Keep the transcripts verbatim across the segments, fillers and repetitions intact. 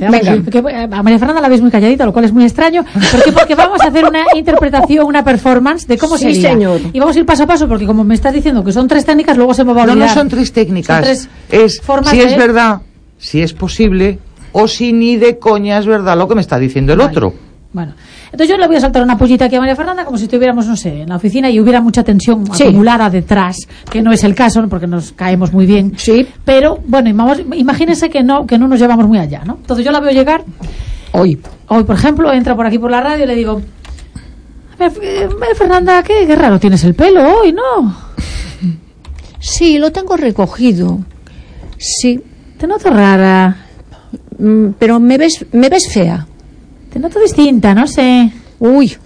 interesante. Venga. Porque a María Fernanda la veis muy calladita, lo cual es muy extraño. ¿Por qué? Porque vamos a hacer una interpretación, una performance de cómo sí, sería. Señor. Y vamos a ir paso a paso, porque como me estás diciendo que son tres técnicas, luego se me va a olvidar. No, no son tres técnicas. Son tres es formas si de... es verdad, si es posible, o si ni de coña es verdad lo que me está diciendo el vale. otro. Bueno, entonces yo le voy a saltar una pullita aquí a María Fernanda como si estuviéramos, no sé, en la oficina y hubiera mucha tensión sí. acumulada detrás, que no es el caso, porque nos caemos muy bien. Sí. Pero, bueno, vamos, imagínense que no, que no nos llevamos muy allá, ¿no? Entonces yo la veo llegar. Hoy. Hoy, por ejemplo, entra por aquí por la radio y le digo, a ver, eh, María Fernanda, ¿qué, qué raro tienes el pelo hoy, ¿no? Sí, lo tengo recogido. Sí. Te noto rara. Mm, pero me ves, me ves fea. Te noto distinta, no sé. Uy.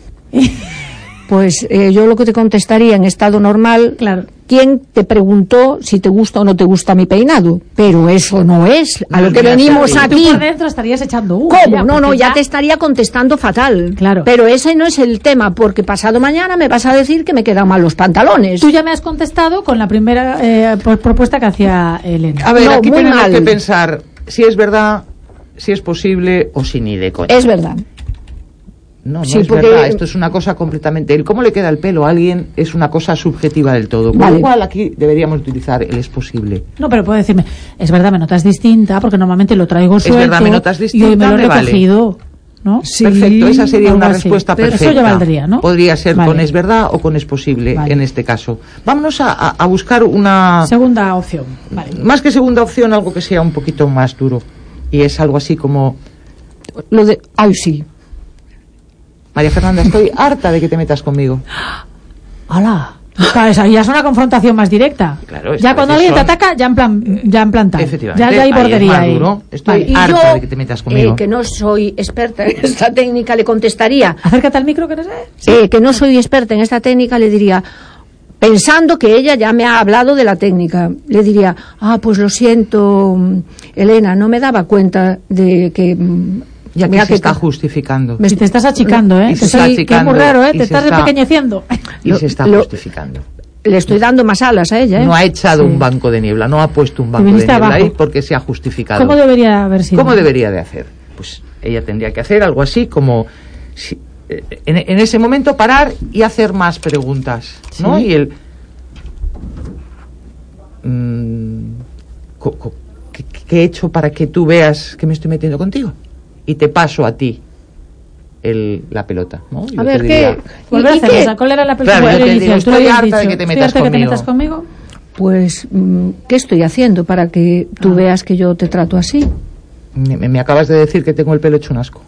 Pues eh, yo lo que te contestaría en estado normal, claro. ¿Quién te preguntó si te gusta o no te gusta mi peinado? Pero eso no es a lo que venimos aquí. Tú por dentro estarías echando humo. ¿Cómo? Ya, no, no, ya, ya te estaría contestando fatal. Claro. Pero ese no es el tema, porque pasado mañana me vas a decir que me quedan mal los pantalones. Tú ya me has contestado con la primera eh, propuesta que hacía Elena. A ver, no, aquí tenemos mal. que pensar si es verdad, si es posible o si ni de coña. Es verdad. No, no sí, es porque... verdad, esto es una cosa completamente... El cómo le queda el pelo a alguien es una cosa subjetiva del todo. Con vale. lo cual aquí deberíamos utilizar el es posible. No, pero puede decirme, es verdad, me notas distinta, porque normalmente lo traigo suelto. Es verdad, me notas distinta, y hoy me lo he me recogido. Vale. ¿No? Sí, perfecto, esa sería una así. respuesta Pero perfecta. Eso ya valdría, ¿no? Podría ser vale. con es verdad o con es posible vale. en este caso. Vámonos a, a, a buscar una... Segunda opción. Vale. Más que segunda opción, algo que sea un poquito más duro. Y es algo así como... Lo de... Ay, sí. María Fernanda, estoy harta de que te metas conmigo. ¡Hala! Claro, esa ya es una confrontación más directa. Claro, ya cuando alguien son... te ataca, ya en plan, ya en plan tal. Efectivamente. Ya, ya hay bordería ahí. Duro. Estoy vale. harta yo, de que te metas conmigo. Eh, que no soy experta en esta técnica, le contestaría. Acércate al micro, que no sé. Sí. Eh, que no soy experta en esta técnica, le diría, pensando que ella ya me ha hablado de la técnica, le diría, ah, pues lo siento, Elena, no me daba cuenta de que... Ya que se está justificando. Me, te estás achicando, ¿eh? Y se está soy, achicando. Que es muy raro, ¿eh? Te estás está, empequeñeciendo. Y lo, se está lo, justificando. Le estoy dando más alas a ella, ¿eh? No ha echado sí. un banco de niebla, no ha puesto un banco de niebla abajo. Ahí porque se ha justificado. ¿Cómo debería haber sido? ¿Cómo debería de hacer? Pues ella tendría que hacer algo así como... Si, en, en ese momento parar y hacer más preguntas, ¿no? Sí. Y el... Mmm, co, co, ¿qué, ¿Qué he hecho para que tú veas que me estoy metiendo contigo? Y te paso a ti el, la pelota, ¿no? A ver, ¿qué? Volver a hacer esa. ¿Cuál era la pelota? Claro, yo te digo, estoy harta dicho, de que te metas conmigo. Que te metas conmigo. Pues, ¿qué estoy haciendo para que tú ah. veas que yo te trato así? Me, me acabas de decir que tengo el pelo hecho un asco.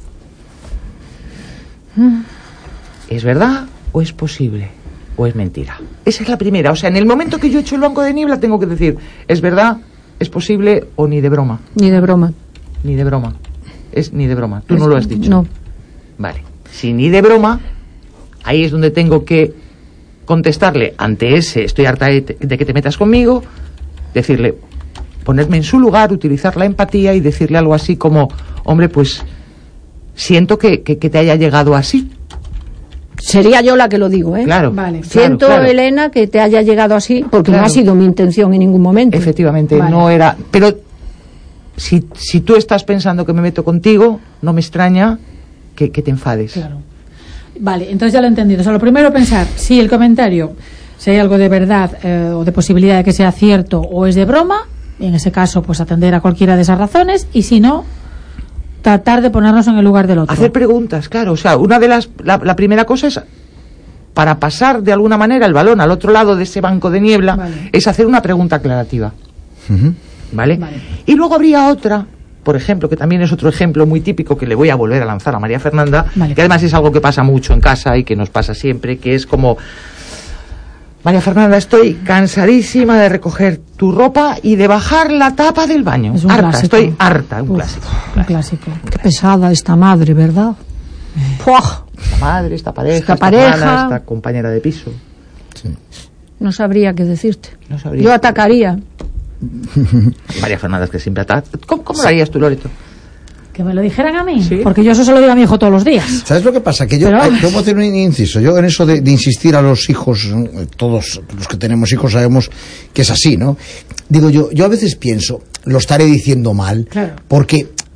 Mm. ¿Es verdad o es posible? ¿O es mentira? Esa es la primera. O sea, en el momento que yo echo el banco de niebla tengo que decir, ¿es verdad, es posible o ni de broma? Ni de broma. Ni de broma. Es ni de broma. Tú es, no lo has dicho. No. Vale. Si ni de broma, ahí es donde tengo que contestarle ante ese, estoy harta de, te, de que te metas conmigo, decirle, ponerme en su lugar, utilizar la empatía y decirle algo así como, hombre, pues siento que, que, que te haya llegado así. Sería yo la que lo digo, ¿eh? Claro. Vale. Siento, claro, claro. Elena, que te haya llegado así, porque claro. no ha sido mi intención en ningún momento. Efectivamente, vale. no era... Pero si, si tú estás pensando que me meto contigo, no me extraña que, que te enfades. Claro. Vale, entonces ya lo he entendido. O sea, lo primero pensar si el comentario, si hay algo de verdad eh, o de posibilidad de que sea cierto o es de broma, y en ese caso, pues atender a cualquiera de esas razones, y si no, tratar de ponernos en el lugar del otro. Hacer preguntas, claro. O sea, una de las... La, la primera cosa es, para pasar de alguna manera el balón al otro lado de ese banco de niebla, vale. es hacer una pregunta aclarativa. Uh-huh. ¿Vale? Vale. Y luego habría otra, por ejemplo, que también es otro ejemplo muy típico que le voy a volver a lanzar a María Fernanda, vale. que además es algo que pasa mucho en casa y que nos pasa siempre, que es como... María Fernanda, estoy cansadísima de recoger tu ropa y de bajar la tapa del baño. Es un harta, clásico. Estoy harta, un Uf, clásico. Un clásico. Qué pesada esta madre, ¿verdad? ¡Puah! Esta madre, esta pareja, esta, esta pareja, hermana, esta compañera de piso. Sí. No sabría qué decirte. No sabría. Yo atacaría. María Fernanda, es que siempre ataca. ¿Cómo, cómo lo harías tú, Loreto? Que me lo dijeran a mí, ¿Sí? Porque yo eso se lo digo a mi hijo todos los días. ¿Sabes lo que pasa? Que yo, Pero... hay, debo hacer un inciso. Yo en eso de, de insistir a los hijos, todos los que tenemos hijos sabemos que es así, ¿no? Digo yo, yo a veces pienso, lo estaré diciendo mal, claro. porque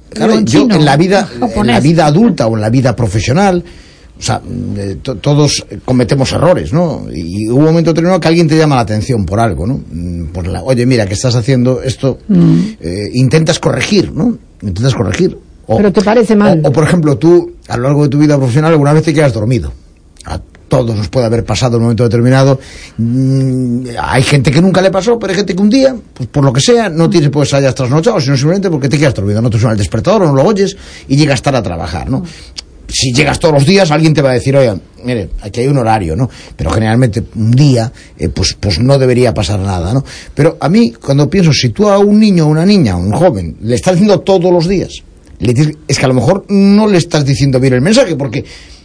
Claro, yo chino, en la vida, en la vida adulta o en la vida profesional, o sea, eh, to, todos cometemos errores, ¿no? Y hubo un momento determinado que alguien te llama la atención por algo, ¿no? Por la, oye, mira, que estás haciendo esto, mm. eh, intentas corregir, ¿no? Intentas corregir. O, pero te parece mal. O, o, por ejemplo, tú, a lo largo de tu vida profesional, alguna vez te quedas dormido. A todos nos puede haber pasado en un momento determinado. Mm, hay gente que nunca le pasó, pero hay gente que un día, pues por lo que sea, no tienes, pues hayas trasnochado, sino simplemente porque te quedas dormido. No te suena el despertador, o no lo oyes y llegas tarde a trabajar, ¿no? Si llegas todos los días, alguien te va a decir, oye, mire, aquí hay un horario, ¿no? Pero generalmente un día, eh, pues, pues no debería pasar nada, ¿no? Pero a mí, cuando pienso, si tú a un niño, a una niña, a un joven, le estás diciendo todos los días, le dices, es que a lo mejor no le estás diciendo bien el mensaje, porque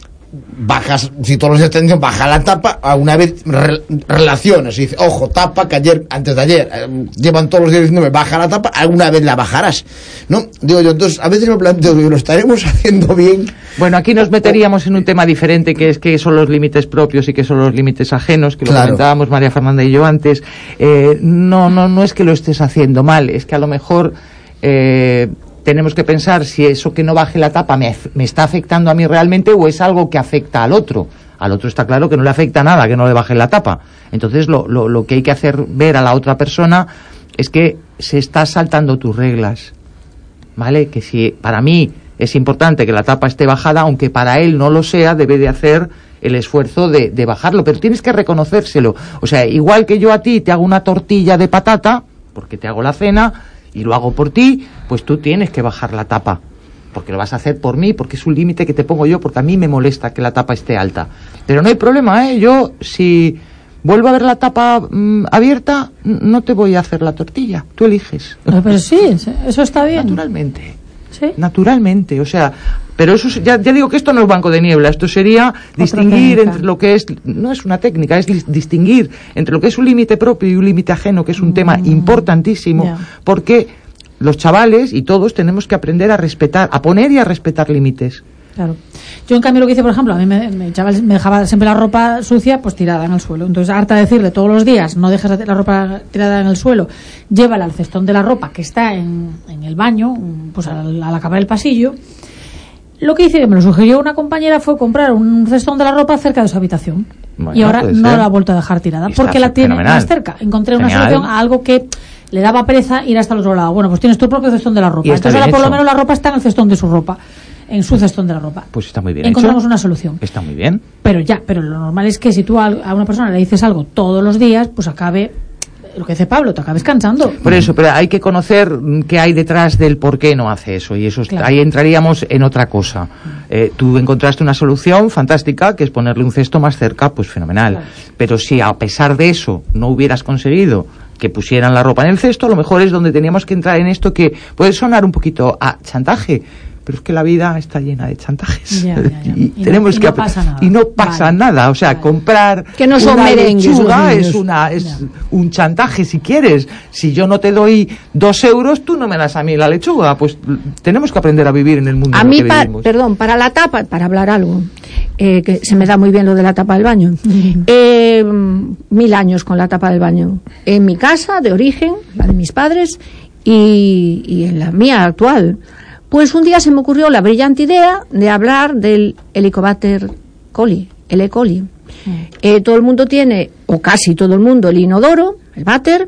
bajas, si todos los días te dicen baja la tapa, a una vez re, relaciones y dice, ojo, tapa, que ayer, antes de ayer, eh, llevan todos los días diciéndome baja la tapa, alguna vez la bajarás, ¿no? Digo yo, entonces a veces me planteo, digo, lo estaremos haciendo bien. Bueno, aquí nos meteríamos en un tema diferente, que es que son los límites propios y que son los límites ajenos, que lo claro. comentábamos María Fernanda y yo antes. Eh, no, no, no es que lo estés haciendo mal, es que a lo mejor eh, tenemos que pensar si eso que no baje la tapa me, me está afectando a mí realmente o es algo que afecta al otro. Al otro está claro que no le afecta nada que no le baje la tapa. Entonces lo, lo, lo que hay que hacer ver a la otra persona es que se está saltando tus reglas, ¿vale? Que si para mí es importante que la tapa esté bajada, aunque para él no lo sea, debe de hacer el esfuerzo de, de bajarlo, pero tienes que reconocérselo. O sea, igual que yo a ti te hago una tortilla de patata, porque te hago la cena, y lo hago por ti, pues tú tienes que bajar la tapa, porque lo vas a hacer por mí, porque es un límite que te pongo yo, porque a mí me molesta que la tapa esté alta. Pero no hay problema, ¿eh? Yo, si vuelvo a ver la tapa mmm, abierta, no te voy a hacer la tortilla, tú eliges. Pero, pero sí, eso está bien. Naturalmente. ¿Sí? Naturalmente, o sea, pero eso ya, ya digo que esto no es banco de niebla, esto sería otra distinguir técnica. Entre lo que es, no es una técnica, es distinguir entre lo que es un límite propio y un límite ajeno, que es un mm. tema importantísimo, yeah. porque los chavales y todos tenemos que aprender a respetar, a poner y a respetar límites. Claro. Yo en cambio lo que hice, por ejemplo, a mí me, me, chaval, me dejaba siempre la ropa sucia pues tirada en el suelo. Entonces, harta de decirle todos los días, no dejes la ropa tirada en el suelo, llévala al cestón de la ropa que está en, en el baño, pues al, al acabar el pasillo. Lo que hice, que me lo sugirió una compañera, fue comprar un cestón de la ropa cerca de su habitación. Bueno, y ahora no la ha vuelto a dejar tirada, porque la tiene fenomenal. Más cerca. Encontré Genial. Una solución a algo que le daba pereza ir hasta el otro lado. Bueno, pues tienes tu propio cestón de la ropa. Entonces ahora por lo menos la ropa está en el cestón de su ropa. En su cestón de la ropa. Pues está muy bien Encontramos hecho. Una solución. Está muy bien. Pero ya, pero lo normal es que si tú a, a una persona le dices algo todos los días, pues acabe, lo que dice Pablo, te acabes cansando. Por eso, pero hay que conocer qué hay detrás del por qué no hace eso, y eso claro. ahí entraríamos en otra cosa. Eh, tú encontraste una solución fantástica, que es ponerle un cesto más cerca, pues fenomenal. Claro. Pero si a pesar de eso no hubieras conseguido que pusieran la ropa en el cesto, a lo mejor es donde teníamos que entrar en esto que puede sonar un poquito a chantaje, pero es que la vida está llena de chantajes. Ya, ya, ya. Y, y tenemos no, y que no pasa nada. Y no pasa vale. nada, o sea, vale. comprar que no son una merengues, lechuga es una es ya. un chantaje si quieres. Si yo no te doy dos euros, tú no me das a mí la lechuga. Pues tenemos que aprender a vivir en el mundo a en mí el que pa, vivimos. Perdón, para la tapa, para hablar algo, eh, que se me da muy bien lo de la tapa del baño. eh, mil años con la tapa del baño. En mi casa de origen, la de mis padres, y, y en la mía actual. Pues un día se me ocurrió la brillante idea de hablar del Helicobacter coli, el E. coli. Mm. Eh, todo el mundo tiene, o casi todo el mundo, el inodoro, el váter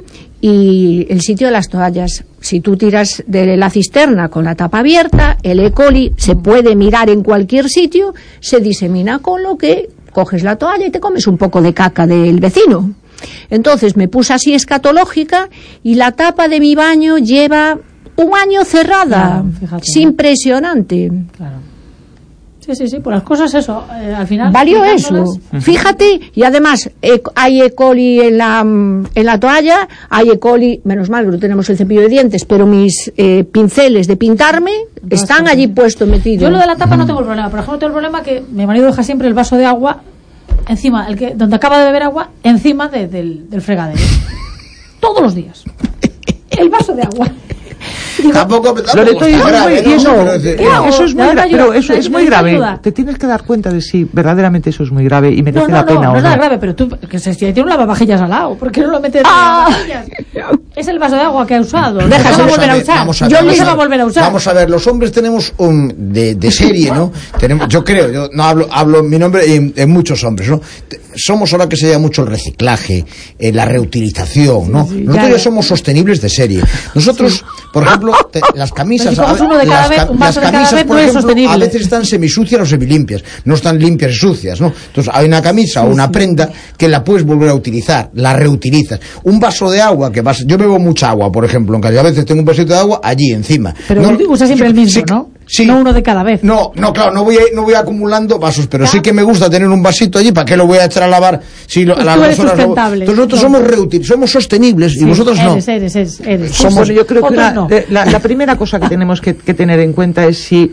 y el sitio de las toallas. Si tú tiras de la cisterna con la tapa abierta, el E. coli mm. se puede mirar en cualquier sitio, se disemina, con lo que coges la toalla y te comes un poco de caca del vecino. Entonces me puse así escatológica y la tapa de mi baño lleva un año cerrada. Claro, fíjate, es impresionante. Claro. Sí, sí, sí, por las cosas eso, eh, al final valió eso. Fíjate, y además eh, hay E. coli en la en la toalla, hay E. coli, menos mal que no tenemos el cepillo de dientes, pero mis eh, pinceles de pintarme Entonces, están allí puestos metidos. Yo lo de la tapa no tengo el problema, por ejemplo, tengo el problema que mi marido deja siempre el vaso de agua encima, el que donde acaba de beber agua, encima de, del, del fregadero. Todos los días. El vaso de agua. tampoco, tampoco Loreto, y está eso, grave, es muy- y eso, ¿no? Pero, eh, ¿qué hago? eso es muy, Dame gra- ayuda, pero eso dame- es muy dame grave. ayuda. Te tienes que dar cuenta de si verdaderamente eso es muy grave y merece No, no, la no, pena no, o no no. es grave, pero tú, que se, si tiene un lavavajillas al lado, ¿por qué no lo metes en Ah. el lavavajillas? Es el vaso de agua que ha usado. Vamos Déjalo a volver a ver, usar. vamos a ver, Yo vamos no se a va a ver. volver a usar. Vamos a ver, los hombres tenemos un de, de serie, ¿no? Tenemos, yo creo, yo no hablo, hablo en mi nombre en, en muchos hombres, ¿no? Te- Somos ahora que se llama mucho el reciclaje, eh, la reutilización, ¿no? Sí, sí, Nosotros ya, ya ya. somos sostenibles de serie. Nosotros, por ejemplo, te- las camisas, Pero si coges a- uno de cada las, vez, ca- un vaso las de cada camisas, vez por no es ejemplo, sostenible. a veces están semisucias o semilimpias, no están limpias y sucias, ¿no? Entonces hay una camisa o una prenda que la puedes volver a utilizar, la reutilizas. Un vaso de agua que vas, yo bebo mucha agua, por ejemplo, en casa, a veces tengo un vasito de agua allí encima. Pero No- usa siempre el mismo, sí, ¿no? Sí. No uno de cada vez. No, no, claro, no voy, a- no voy acumulando vasos, pero sí que me gusta tener un vasito allí. ¿Para qué lo voy a echar a lavar? Si lo, Pues a las tú eres dos horas lo- sustentable. Entonces nosotros No. somos reutil, somos sostenibles y Sí, vosotros no. eres, eres, eres, eres. Somos, bueno, yo creo que Otros una- no. eh, la, la primera cosa que tenemos que, que tener en cuenta es si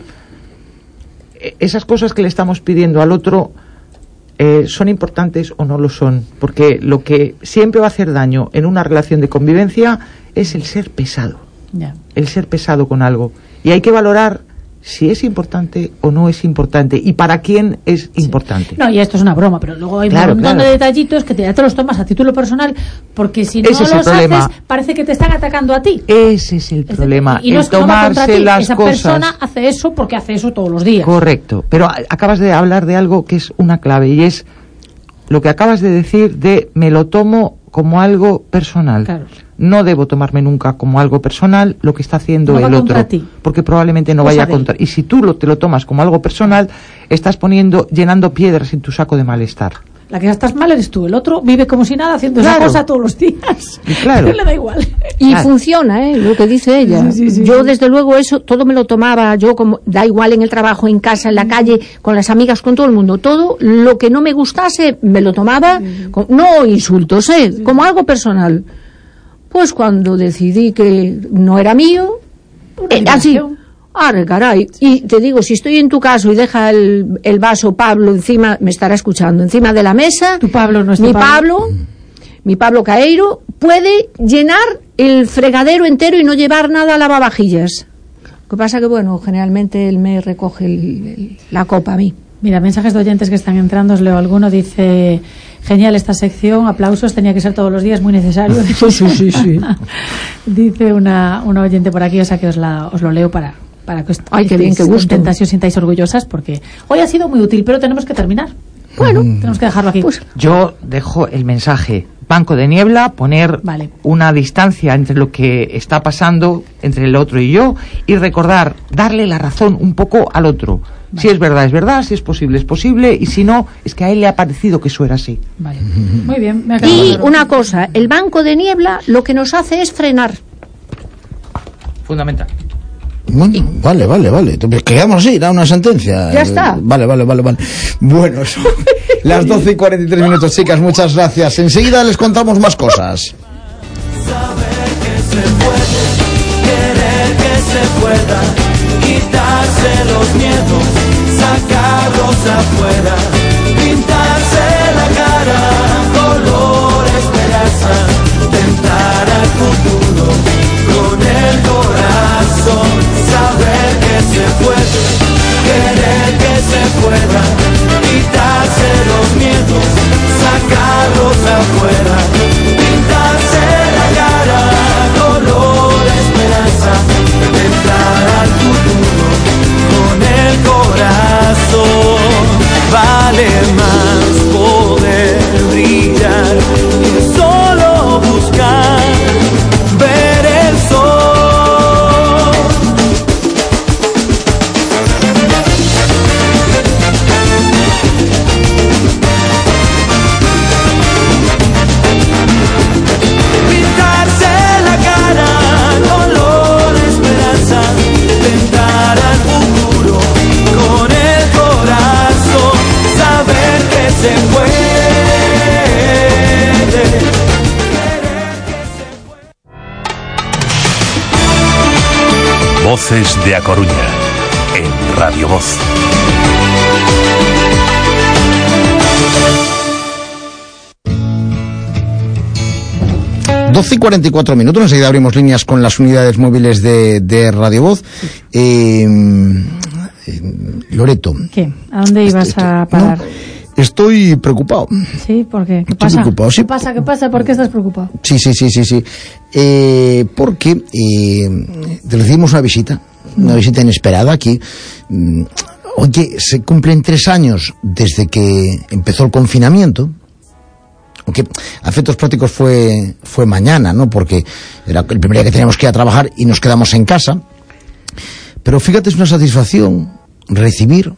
eh, esas cosas que le estamos pidiendo al otro eh, son importantes o no lo son. Porque lo que siempre va a hacer daño en una relación de convivencia es el ser pesado. Ya. El ser pesado con algo. Y hay que valorar si es importante o no es importante y para quién es importante. No, y esto es una broma, pero luego hay Claro, un montón claro. de detallitos que te, ya te los tomas a título personal, porque si no Ese es los el problema. haces, parece que te están atacando a ti. Ese es el Es decir, problema, y no el es que no va contra tomarse ti, las esa cosas. persona hace eso porque hace eso todos los días. Correcto, pero a- acabas de hablar de algo que es una clave y es lo que acabas de decir de me lo tomo como algo personal. Claro. No debo tomarme nunca como algo personal lo que está haciendo No va el contra otro, ti. porque probablemente no Cosa vaya a de él. contra. Y si tú lo, te lo tomas como algo personal, estás poniendo, llenando piedras en tu saco de malestar. La que ya estás mal eres tú, el otro vive como si nada haciendo esa Claro. cosa todos los días. Y claro. Le da igual. Y Claro. funciona, ¿eh? Lo que dice ella. Sí, sí, sí, yo, sí. desde luego, eso todo me lo tomaba yo, como da igual en el trabajo, en casa, en la calle, con las amigas, con todo el mundo. Todo lo que no me gustase me lo tomaba, con- no insultos, ¿eh? Como algo personal. Pues cuando decidí que no era mío, Una eh, así. liberación. Arre, caray. Y te digo, si estoy en tu caso y deja el, el vaso Pablo encima, me estará escuchando, encima de la mesa. Tu Pablo no es tu Mi Pablo. Pablo, mi Pablo Caeiro, puede llenar el fregadero entero y no llevar nada a lavavajillas. Lo que pasa que, bueno, generalmente él me recoge el- el- la copa a mí. Mira, mensajes de oyentes que están entrando, os leo alguno. Dice, genial esta sección, aplausos, tenía que ser todos los días, muy necesario. Sí, sí, sí. Dice una, una oyente por aquí, o sea que os, la, os lo leo para, para que os, Ay, qué bien, qué gusto. contentas y os sintáis orgullosas, porque hoy ha sido muy útil, pero tenemos que terminar. Bueno, tenemos que dejarlo aquí. Pues, Yo dejo el mensaje, banco de niebla, poner Vale. una distancia entre lo que está pasando entre el otro y yo y recordar, darle la razón un poco al otro. Si es verdad, es verdad, si es posible, es posible y si no, es que a él le ha parecido que eso era así. Vale. Muy bien, me ha quedado y claro. una cosa, el banco de niebla lo que nos hace es frenar. Fundamental. Bueno, vale, vale, vale. Entonces, quedamos así, da una sentencia. Ya está. Vale, vale, vale, vale. Bueno, son las doce y cuarenta y tres minutos, chicas, muchas gracias. Enseguida les contamos más cosas. Saber que se puede, querer que se pueda, quitarse los miedos, sacarlos afuera, pintarse la cara, color esperanza, tentar al futuro con el corazón, saber que se puede, querer que se pueda, quitarse los miedos, sacarlos afuera, pintarse la cara, color esperanza, entrar al futuro con el corazón. Vale más poder brillar que solo buscar ver el sol. Pintarse la cara, color esperanza, tentar al futuro con el corazón, saber que se puede, querer que se puede. Voces de A Coruña, en Radio Voz. doce y cuarenta y cuatro minutos, enseguida abrimos líneas con las unidades móviles de, de Radio Voz. Eh, eh, Loreto. ¿Qué? ¿A dónde ibas Estoy, a parar? No, estoy preocupado. Sí, ¿por qué? ¿Qué Estoy pasa? preocupado, sí. ¿Qué pasa? ¿Qué pasa? ¿Por qué estás preocupado? Sí, sí, sí, sí, sí. Eh, porque eh, recibimos una visita, una visita inesperada aquí. Mm, Oye, se cumplen tres años desde que empezó el confinamiento. Aunque a efectos prácticos fue, fue mañana, ¿no? Porque era el primer día que teníamos que ir a trabajar y nos quedamos en casa. Pero fíjate, es una satisfacción recibir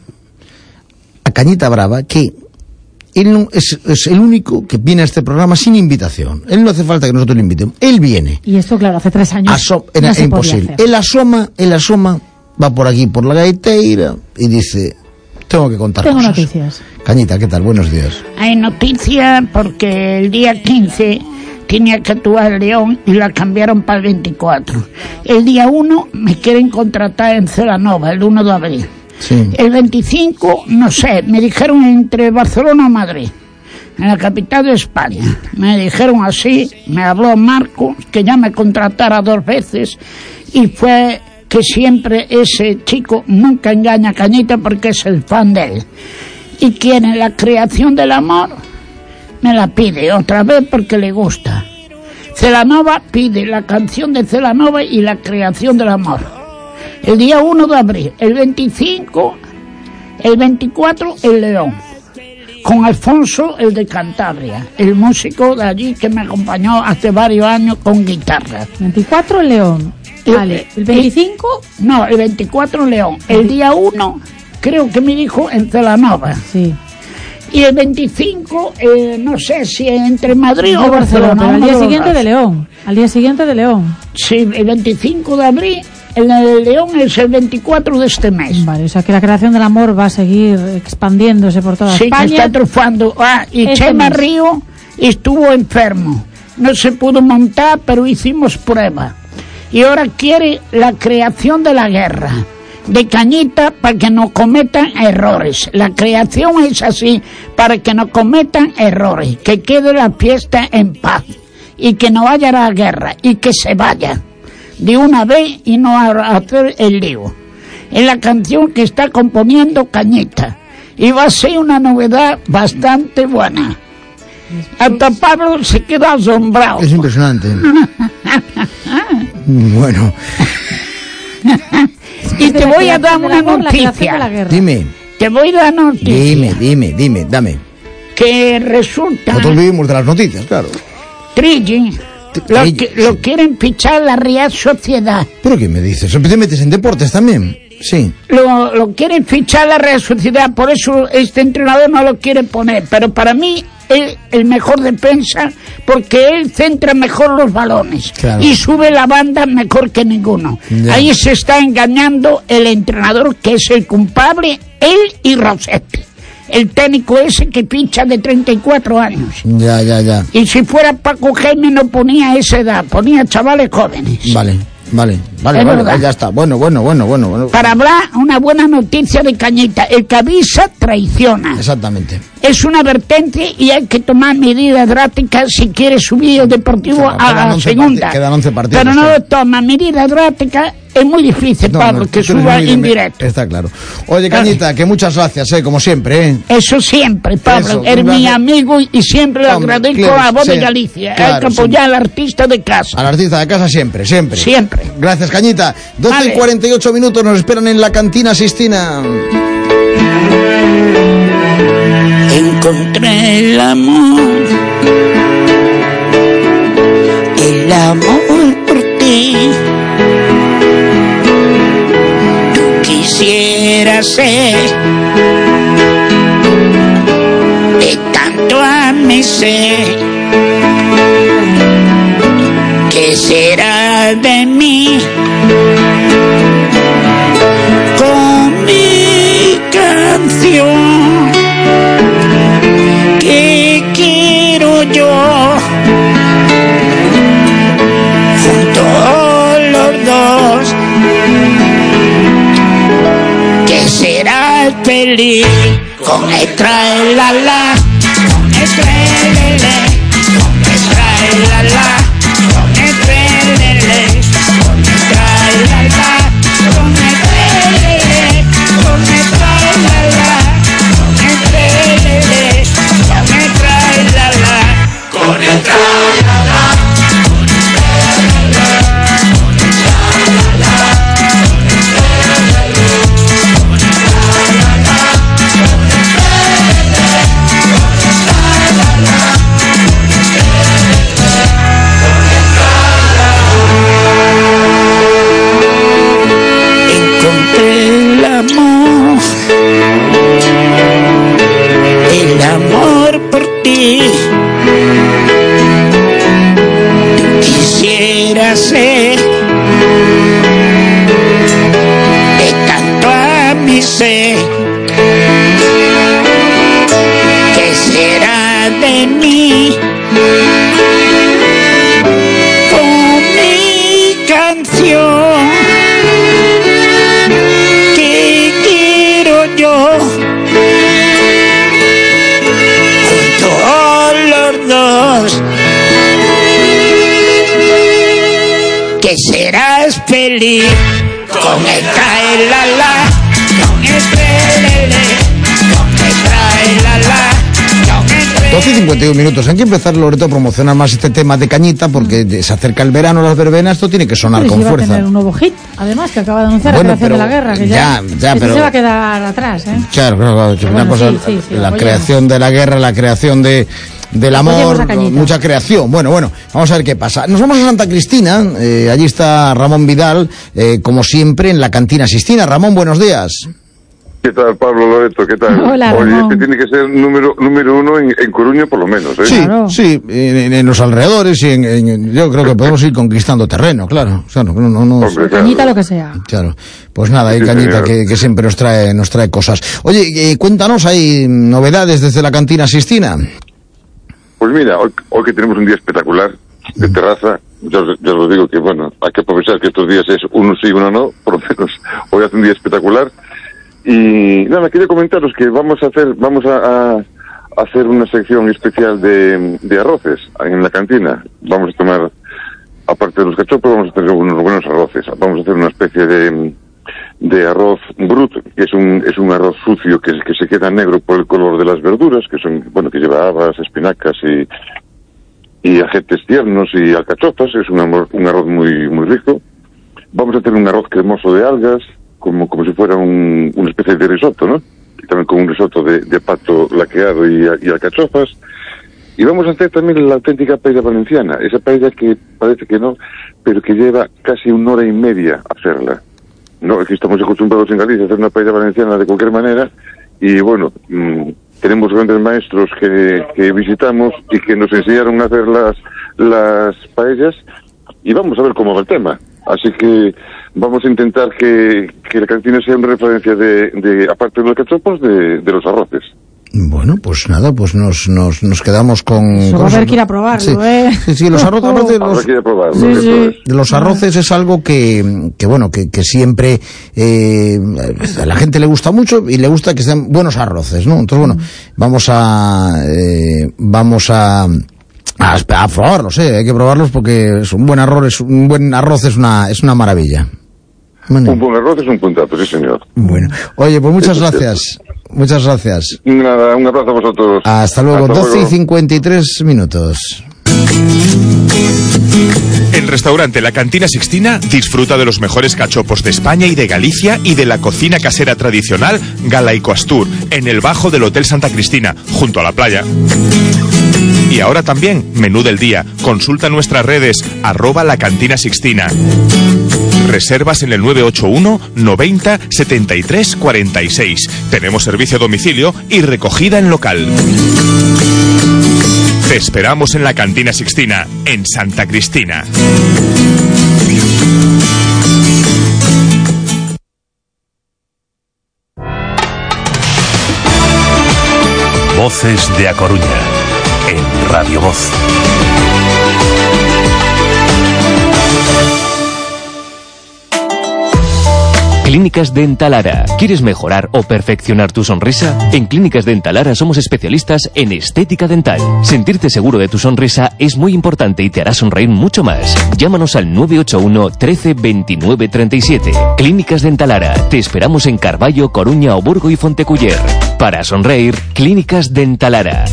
a Cañita Brava, que él no, es, es el único que viene a este programa sin invitación. Él no hace falta que nosotros le invitemos. Él viene. Y esto, claro, hace tres años Aso era, no se imposible. podía hacer. Él asoma, él asoma, va por aquí, por la gaiteira, y dice, tengo que contar Tengo cosas. noticias. Cañita, ¿qué tal? Buenos días. Hay noticia porque el día quince tenía que actuar en León y la cambiaron para el veinticuatro. El día uno me quieren contratar en Celanova, el uno de abril. Sí. El veinticinco, no sé, me dijeron entre Barcelona o Madrid, en la capital de España. Me dijeron así, me habló Marco, que ya me contratara dos veces, y fue que siempre ese chico nunca engaña a Cañita porque es el fan de él. Y quiere la creación del amor, me la pide otra vez porque le gusta. Celanova pide la canción de Celanova y la creación del amor. El día uno de abril, el veinticinco, el veinticuatro, el León. Con Alfonso, el de Cantabria, el músico de allí que me acompañó hace varios años con guitarra. veinticuatro en León. Vale. ¿El veinticinco? No, el veinticuatro en León. El día uno, creo que me dijo en Celanova. Sí. Y el veinticinco, eh, no sé si entre Madrid De o Barcelona. pero al uno día de los siguiente dos. de León. Al día siguiente de León. Sí, el veinticinco de abril, el de León es el veinticuatro de este mes. Vale, o sea que la creación del amor va a seguir expandiéndose por toda Sí, España. que está triunfando. Ah, y Este Chema mes. Río estuvo enfermo. No se pudo montar, pero hicimos prueba. Y ahora quiere la creación de la guerra, de Cañita, para que no cometan errores. La creación es así, para que no cometan errores, que quede la fiesta en paz y que no haya la guerra y que se vaya de una vez y no a hacer el lío. Es la canción que está componiendo Cañita y va a ser una novedad bastante buena. Hasta Pablo se queda asombrado. Es impresionante. Bueno, Y te voy a dar Del una amor, la creación de la noticia. guerra. dime, Te voy a dar noticia. dime, dime, dime, dame. Que resulta Nosotros vivimos de las noticias, claro. Trilli lo, Trilli, que- lo quieren fichar la Real Sociedad. ¿Pero qué me dices? ¿Te metes en deportes también? Sí. Lo, lo quieren fichar la Real Sociedad, por eso este entrenador no lo quiere poner. Pero para mí es el mejor defensa porque él centra mejor los balones Claro. y sube la banda mejor que ninguno. Ya. Ahí se está engañando el entrenador que es el culpable, él y Rossetti. El técnico ese que ficha de treinta y cuatro años. Ya, ya, ya. Y si fuera Paco Jaime no ponía esa edad, ponía chavales jóvenes. Vale, vale, vale, Es vale, verdad. ya está. Bueno, bueno, bueno, bueno, bueno. Para hablar una buena noticia de Cañita, el que avisa traiciona. Exactamente. Es una advertencia y hay que tomar medidas drásticas si quiere subir el Deportivo Claro, a quedan la once segunda. parti- quedan once partidos, Pero no claro. lo toma medidas drásticas, es muy difícil, No, Pablo, no, que tú eres suba muy de- indirecto. Está claro. Oye, Cañita, que muchas gracias, eh, como siempre, eh. Eso siempre, Pablo. Eso, Eres un mi placer. amigo y siempre le Hombre, agradezco claro, a vos de sí, Galicia. hay claro, que sí. apoyar al artista de casa. Al artista de casa siempre, siempre. Siempre. Gracias, Cañita. doce Vale. y cuarenta y ocho minutos nos esperan en la cantina Sistina. Encontré el amor, el amor por ti. Tú quisieras ser de tanto a mi ser. ¿Qué será de mí? Con mi canción, ¿qué quiero yo? Juntos los dos, ¿qué será feliz? Con el trae la la, con el trae la la, con el trae la la, ni sé qué será de mí. Con mi canción que quiero yo, junto a los dos, que serás feliz con el trae la la, con el trelele, con el trae la la, con el trelele. doce y cincuenta y un minutos. Hay que empezar, Loreto, a promocionar más este tema de Cañita, porque se acerca el verano, las verbenas, esto tiene que sonar Pero con si va fuerza. a tener un nuevo hit, además, que acaba de anunciar Bueno, la creación pero de la guerra, que ya, ya, ya, ese pero- se va a quedar atrás, ¿eh? Claro, claro, claro, que Bueno, una cosa, sí, sí, sí, la apoyemos. creación de la guerra, la creación de del Apoyemos a amor, Cañita. mucha creación. Bueno, bueno, vamos a ver qué pasa. Nos vamos a Santa Cristina, eh, allí está Ramón Vidal, eh, como siempre, en la cantina Sistina. Ramón, buenos días. ¿Qué tal, Pablo Loreto? ¿Qué tal? Hola, Oye, Ramón. este tiene que ser número número uno en, en Coruña, por lo menos, ¿eh? Sí, Claro. sí, en, en los alrededores y en, en- yo creo que podemos ir conquistando terreno, claro. O sea, no, no, no, no- Hombre, claro. Cañita, lo que sea. Claro, pues nada, hay Sí, Cañita señor. que, que siempre nos trae, nos trae cosas. Oye, eh, cuéntanos, ¿hay novedades desde la cantina Sistina? Pues mira, hoy, hoy que tenemos un día espectacular de terraza, yo, os- yo os digo que, bueno, hay que aprovechar que estos días es uno sí, uno no, por lo menos hoy hace un día espectacular. Y nada, quería comentaros que vamos a hacer, vamos a, a hacer una sección especial de, de arroces en la cantina. Vamos a tomar, aparte de los cachopos, vamos a tener unos buenos arroces. Vamos a hacer una especie de, de arroz brut, que es un, es un arroz sucio que, que se queda negro por el color de las verduras, que son, bueno, que lleva habas, espinacas y, y ajetes tiernos y alcachofas. Es un, amor- un arroz muy, muy rico. Vamos a hacer un arroz cremoso de algas, como, como si fuera un, una especie de risotto, ¿no? Y también con un risotto de, de pato laqueado y, y alcachofas. Y vamos a hacer también la auténtica paella valenciana, esa paella que parece que no, pero que lleva casi una hora y media hacerla. No, es que estamos acostumbrados en Galicia a hacer una paella valenciana de cualquier manera, y bueno, mmm, tenemos grandes maestros que, que visitamos y que nos enseñaron a hacer las, las paellas, y vamos a ver cómo va el tema. Así que vamos a intentar que, que la cantina sea una referencia de, de aparte de los cachopos, de, de los arroces. Bueno, pues nada, pues nos, nos, nos quedamos con... Eso con va a haber eso. que ir a probarlo, sí. ¿eh? Sí, sí, los arroces, aparte de Habrá los, que ir a probarlo, Sí, eso sí. es. de los arroces es algo que, que bueno, que, que siempre eh, a la gente le gusta mucho y le gusta que sean buenos arroces, ¿no? Entonces, bueno, vamos a... Eh, vamos a... A, a probarlos, eh, hay que probarlos porque es un buen arroz, es un buen arroz es una es una maravilla. Bueno, Un buen arroz es un puntazo, sí señor. bueno. Oye, pues muchas Eso es gracias. Muchas gracias. Nada, un abrazo a vosotros. Hasta luego, Hasta doce y luego. cincuenta y tres minutos. En Restaurante La Cantina Sixtina disfruta de los mejores cachopos de España y de Galicia y de la cocina casera tradicional Galaico Astur, en el bajo del Hotel Santa Cristina, junto a la playa. Y ahora también, menú del día. Consulta nuestras redes, arroba La Cantina Sixtina. Reservas en el nueve ocho uno noventa setenta y tres cuarenta y seis. Tenemos servicio a domicilio y recogida en local. Te esperamos en La Cantina Sixtina, en Santa Cristina. Voces de A Coruña, en Radio Voz. Clínicas Dentalara. ¿Quieres mejorar o perfeccionar tu sonrisa? En Clínicas Dentalara somos especialistas en estética dental. Sentirte seguro de tu sonrisa es muy importante y te hará sonreír mucho más. Llámanos al nueve ocho uno trece veintinueve treinta y siete. Clínicas Dentalara. Te esperamos en Carballo, Coruña, Oburgo y Fonteculler. Para sonreír, Clínicas Dentalara.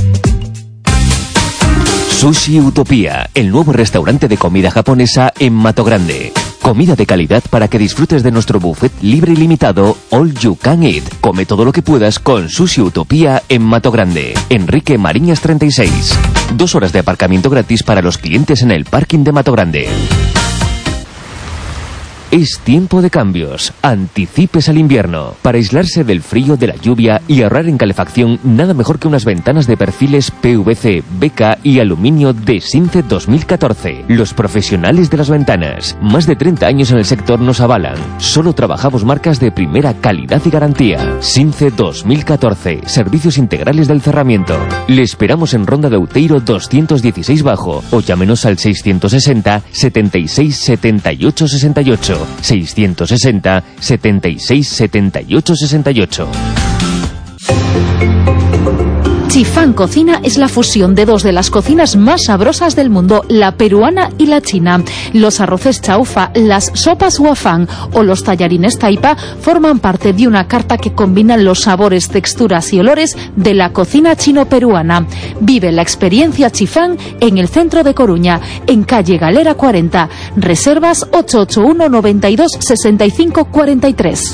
Sushi Utopía, el nuevo restaurante de comida japonesa en Mato Grande. Comida de calidad para que disfrutes de nuestro buffet libre y limitado All You Can Eat. Come todo lo que puedas con Sushi Utopía en Mato Grande. Enrique Mariñas treinta y seis. Dos horas de aparcamiento gratis para los clientes en el parking de Mato Grande. Es tiempo de cambios. Anticipes al invierno. Para aislarse del frío, de la lluvia y ahorrar en calefacción, nada mejor que unas ventanas de perfiles P V C, B K y aluminio de Since dos mil catorce. Los profesionales de las ventanas. Más de treinta años en el sector nos avalan. Solo trabajamos marcas de primera calidad y garantía. Since dos mil catorce. Servicios integrales del cerramiento. Le esperamos en Ronda de Outeiro doscientos dieciséis Bajo o llámenos al seiscientos sesenta, setenta y seis, setenta y ocho, sesenta y ocho. seiscientos sesenta, setenta y seis, setenta y ocho, sesenta y ocho. Chifán Cocina es la fusión de dos de las cocinas más sabrosas del mundo, la peruana y la china. Los arroces chaufa, las sopas huafán o los tallarines taipa forman parte de una carta que combina los sabores, texturas y olores de la cocina chino-peruana. Vive la experiencia Chifán en el centro de Coruña, en calle Galera cuarenta. Reservas ocho ocho uno, noventa y dos, sesenta y cinco, cuarenta y tres.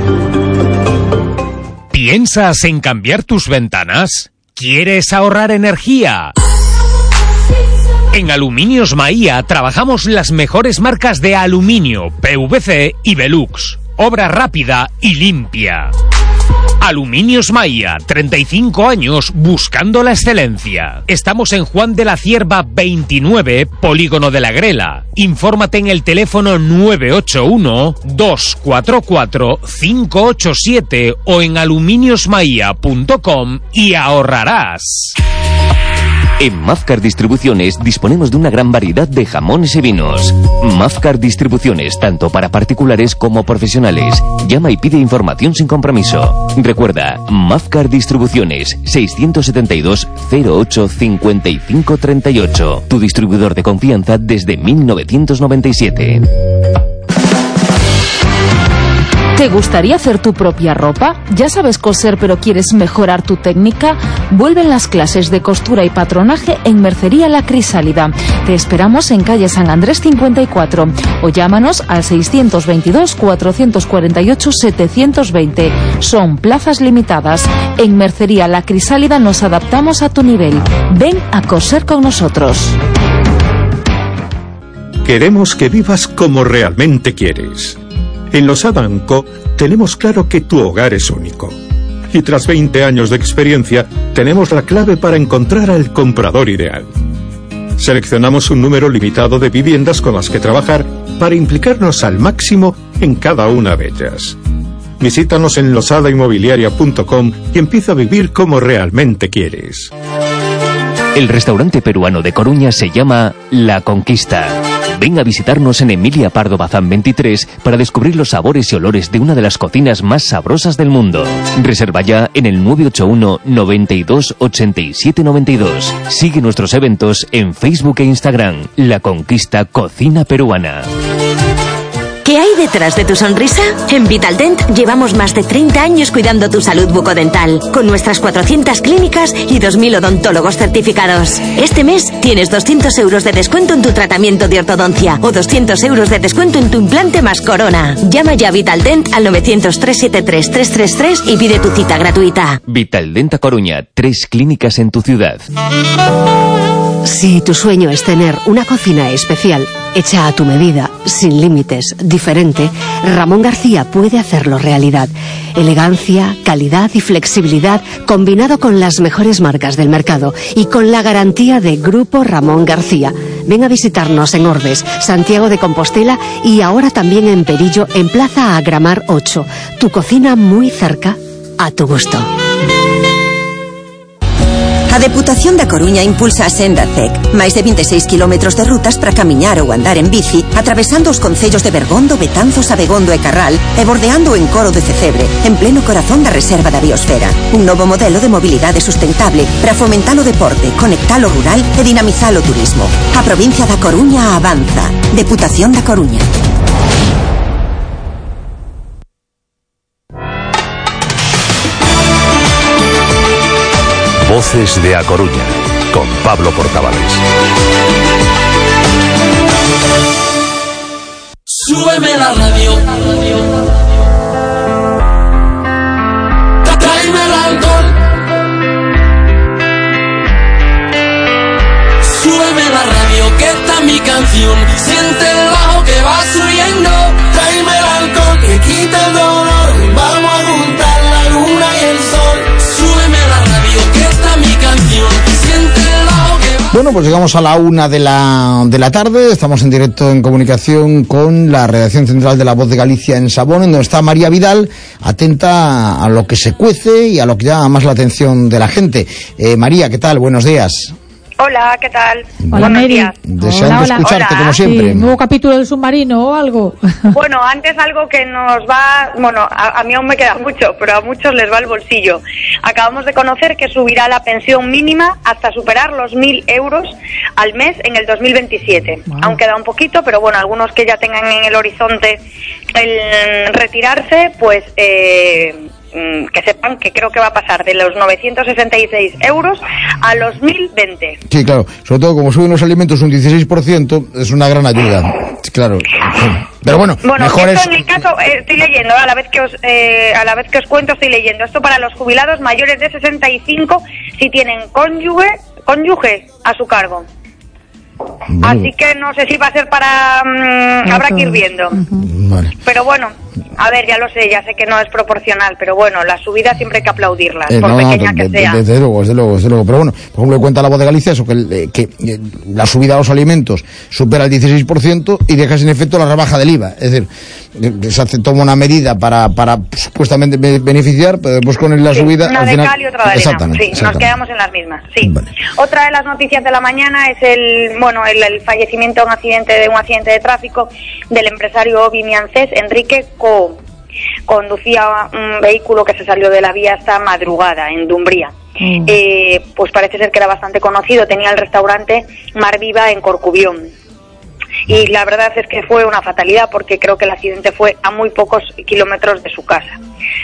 ¿Piensas en cambiar tus ventanas? ¿Quieres ahorrar energía? En Aluminios Maía trabajamos las mejores marcas de aluminio, P V C y Velux. Obra rápida y limpia. Aluminios Maía, treinta y cinco años buscando la excelencia. Estamos en Juan de la Cierva veintinueve, Polígono de la Grela. Infórmate en el teléfono nueve ocho uno, dos cuatro cuatro, cinco ocho siete o en aluminios maía punto com y ahorrarás. En Mafcar Distribuciones disponemos de una gran variedad de jamones y vinos. Mafcar Distribuciones, tanto para particulares como profesionales. Llama y pide información sin compromiso. Recuerda, Mafcar Distribuciones, seiscientos setenta y dos, cero ocho, cincuenta y cinco, treinta y ocho. Tu distribuidor de confianza desde mil novecientos noventa y siete. ¿Te gustaría hacer tu propia ropa? ¿Ya sabes coser pero quieres mejorar tu técnica? Vuelven las clases de costura y patronaje en Mercería La Crisálida. Te esperamos en calle San Andrés cincuenta y cuatro o llámanos al seiscientos veintidós, cuatrocientos cuarenta y ocho, setecientos veinte. Son plazas limitadas. En Mercería La Crisálida nos adaptamos a tu nivel. Ven a coser con nosotros. Queremos que vivas como realmente quieres. En Losada and Co tenemos claro que tu hogar es único. Y tras veinte años de experiencia, tenemos la clave para encontrar al comprador ideal. Seleccionamos un número limitado de viviendas con las que trabajar para implicarnos al máximo en cada una de ellas. Visítanos en losada inmobiliaria punto com y empieza a vivir como realmente quieres. El restaurante peruano de Coruña se llama La Conquista. Ven a visitarnos en Emilia Pardo Bazán veintitrés para descubrir los sabores y olores de una de las cocinas más sabrosas del mundo. Reserva ya en el nueve ocho uno, noventa y dos, ochenta y siete, noventa y dos. Sigue nuestros eventos en Facebook e Instagram. La Conquista Cocina Peruana. ¿Qué hay detrás de tu sonrisa? En Vitaldent llevamos más de treinta años cuidando tu salud bucodental, con nuestras cuatrocientas clínicas y dos mil odontólogos certificados. Este mes tienes doscientos euros de descuento en tu tratamiento de ortodoncia o doscientos euros de descuento en tu implante más corona. Llama ya a Vitaldent al novecientos, trescientos setenta y tres, trescientos treinta y tres y pide tu cita gratuita. Vitaldent a Coruña, tres clínicas en tu ciudad. Si tu sueño es tener una cocina especial, hecha a tu medida, sin límites, diferente, Ramón García puede hacerlo realidad. Elegancia, calidad y flexibilidad combinado con las mejores marcas del mercado y con la garantía de Grupo Ramón García. Ven a visitarnos en Ordes, Santiago de Compostela y ahora también en Perillo, en Plaza Agramar ocho. Tu cocina muy cerca, a tu gusto. A Deputación da Coruña impulsa a Senda C E C, máis de vinte e seis kilómetros de rutas para camiñar ou andar en bici, atravesando os concellos de Bergondo, Betanzos, Abegondo e Carral e bordeando o encoro de Cecebre, en pleno corazón da Reserva da Biosfera. Un novo modelo de mobilidade sustentable para fomentar o deporte, conectar o rural e dinamizar o turismo. A provincia da Coruña avanza. Deputación da Coruña. Voces de A Coruña, con Pablo Portavales. Súbeme la radio, tráeme el alcohol. Súbeme la radio, que está mi canción. Siente el bajo que va subiendo. siente el dolor, vamos a juntar la luna y el sol. Súbeme a la radio que esta es mi canción. Siente el bajo que va. Bueno, pues llegamos a la una de la, de la tarde. Estamos en directo en comunicación con la redacción central de La Voz de Galicia en Sabón, en donde está María Vidal, atenta a lo que se cuece y a lo que llama más la atención de la gente. Eh, María, ¿qué tal? Buenos días. Hola, ¿qué tal? Hola, Mary. Deseando Hola, hola. escucharte, Hola. como siempre. Sí, nuevo capítulo del submarino o algo. Bueno, antes algo que nos va, bueno, a, a mí aún me queda mucho, pero a muchos les va el bolsillo. Acabamos de conocer que subirá la pensión mínima hasta superar los mil euros al mes en el dos mil veintisiete. Wow. Aún queda un poquito, pero bueno, algunos que ya tengan en el horizonte el retirarse, pues eh, que sepan que creo que va a pasar de los novecientos sesenta y seis euros a los mil veinte. Sí, claro, sobre todo como suben los alimentos un dieciséis por ciento, es una gran ayuda. Claro. Pero bueno, bueno mejor esto es... en mi caso eh, estoy leyendo, a la vez que os eh, a la vez que os cuento estoy leyendo. Esto para los jubilados mayores de sesenta y cinco si tienen cónyuge, cónyuge a su cargo. Bueno. Así que no sé si va a ser para... Um, habrá que ir viendo. Uh-huh. Vale. Pero bueno, a ver, ya lo sé, ya sé que no es proporcional, pero bueno, las subidas siempre hay que aplaudirlas, eh, por no, pequeña no, que de, sea. Desde luego, desde luego, desde luego. Pero bueno, por ejemplo, cuenta La Voz de Galicia eso, que, eh, que eh, la subida a los alimentos supera el dieciséis por ciento y deja sin efecto la rebaja del I V A. Es decir, eh, se hace, toma una medida para, para supuestamente beneficiar, pero después con la sí, subida... una al de final, cal y otra de arena. exactamente, Sí, exactamente. nos quedamos en las mismas, sí. Vale. Otra de las noticias de la mañana es el, bueno, el, el fallecimiento de un accidente de un accidente de tráfico del empresario vimiancés Enrique Co. Conducía un vehículo que se salió de la vía esta madrugada en Dumbría. Mm. Eh, pues parece ser que era bastante conocido, tenía el restaurante Mar Viva en Corcubión. Y la verdad es que fue una fatalidad porque creo que el accidente fue a muy pocos kilómetros de su casa.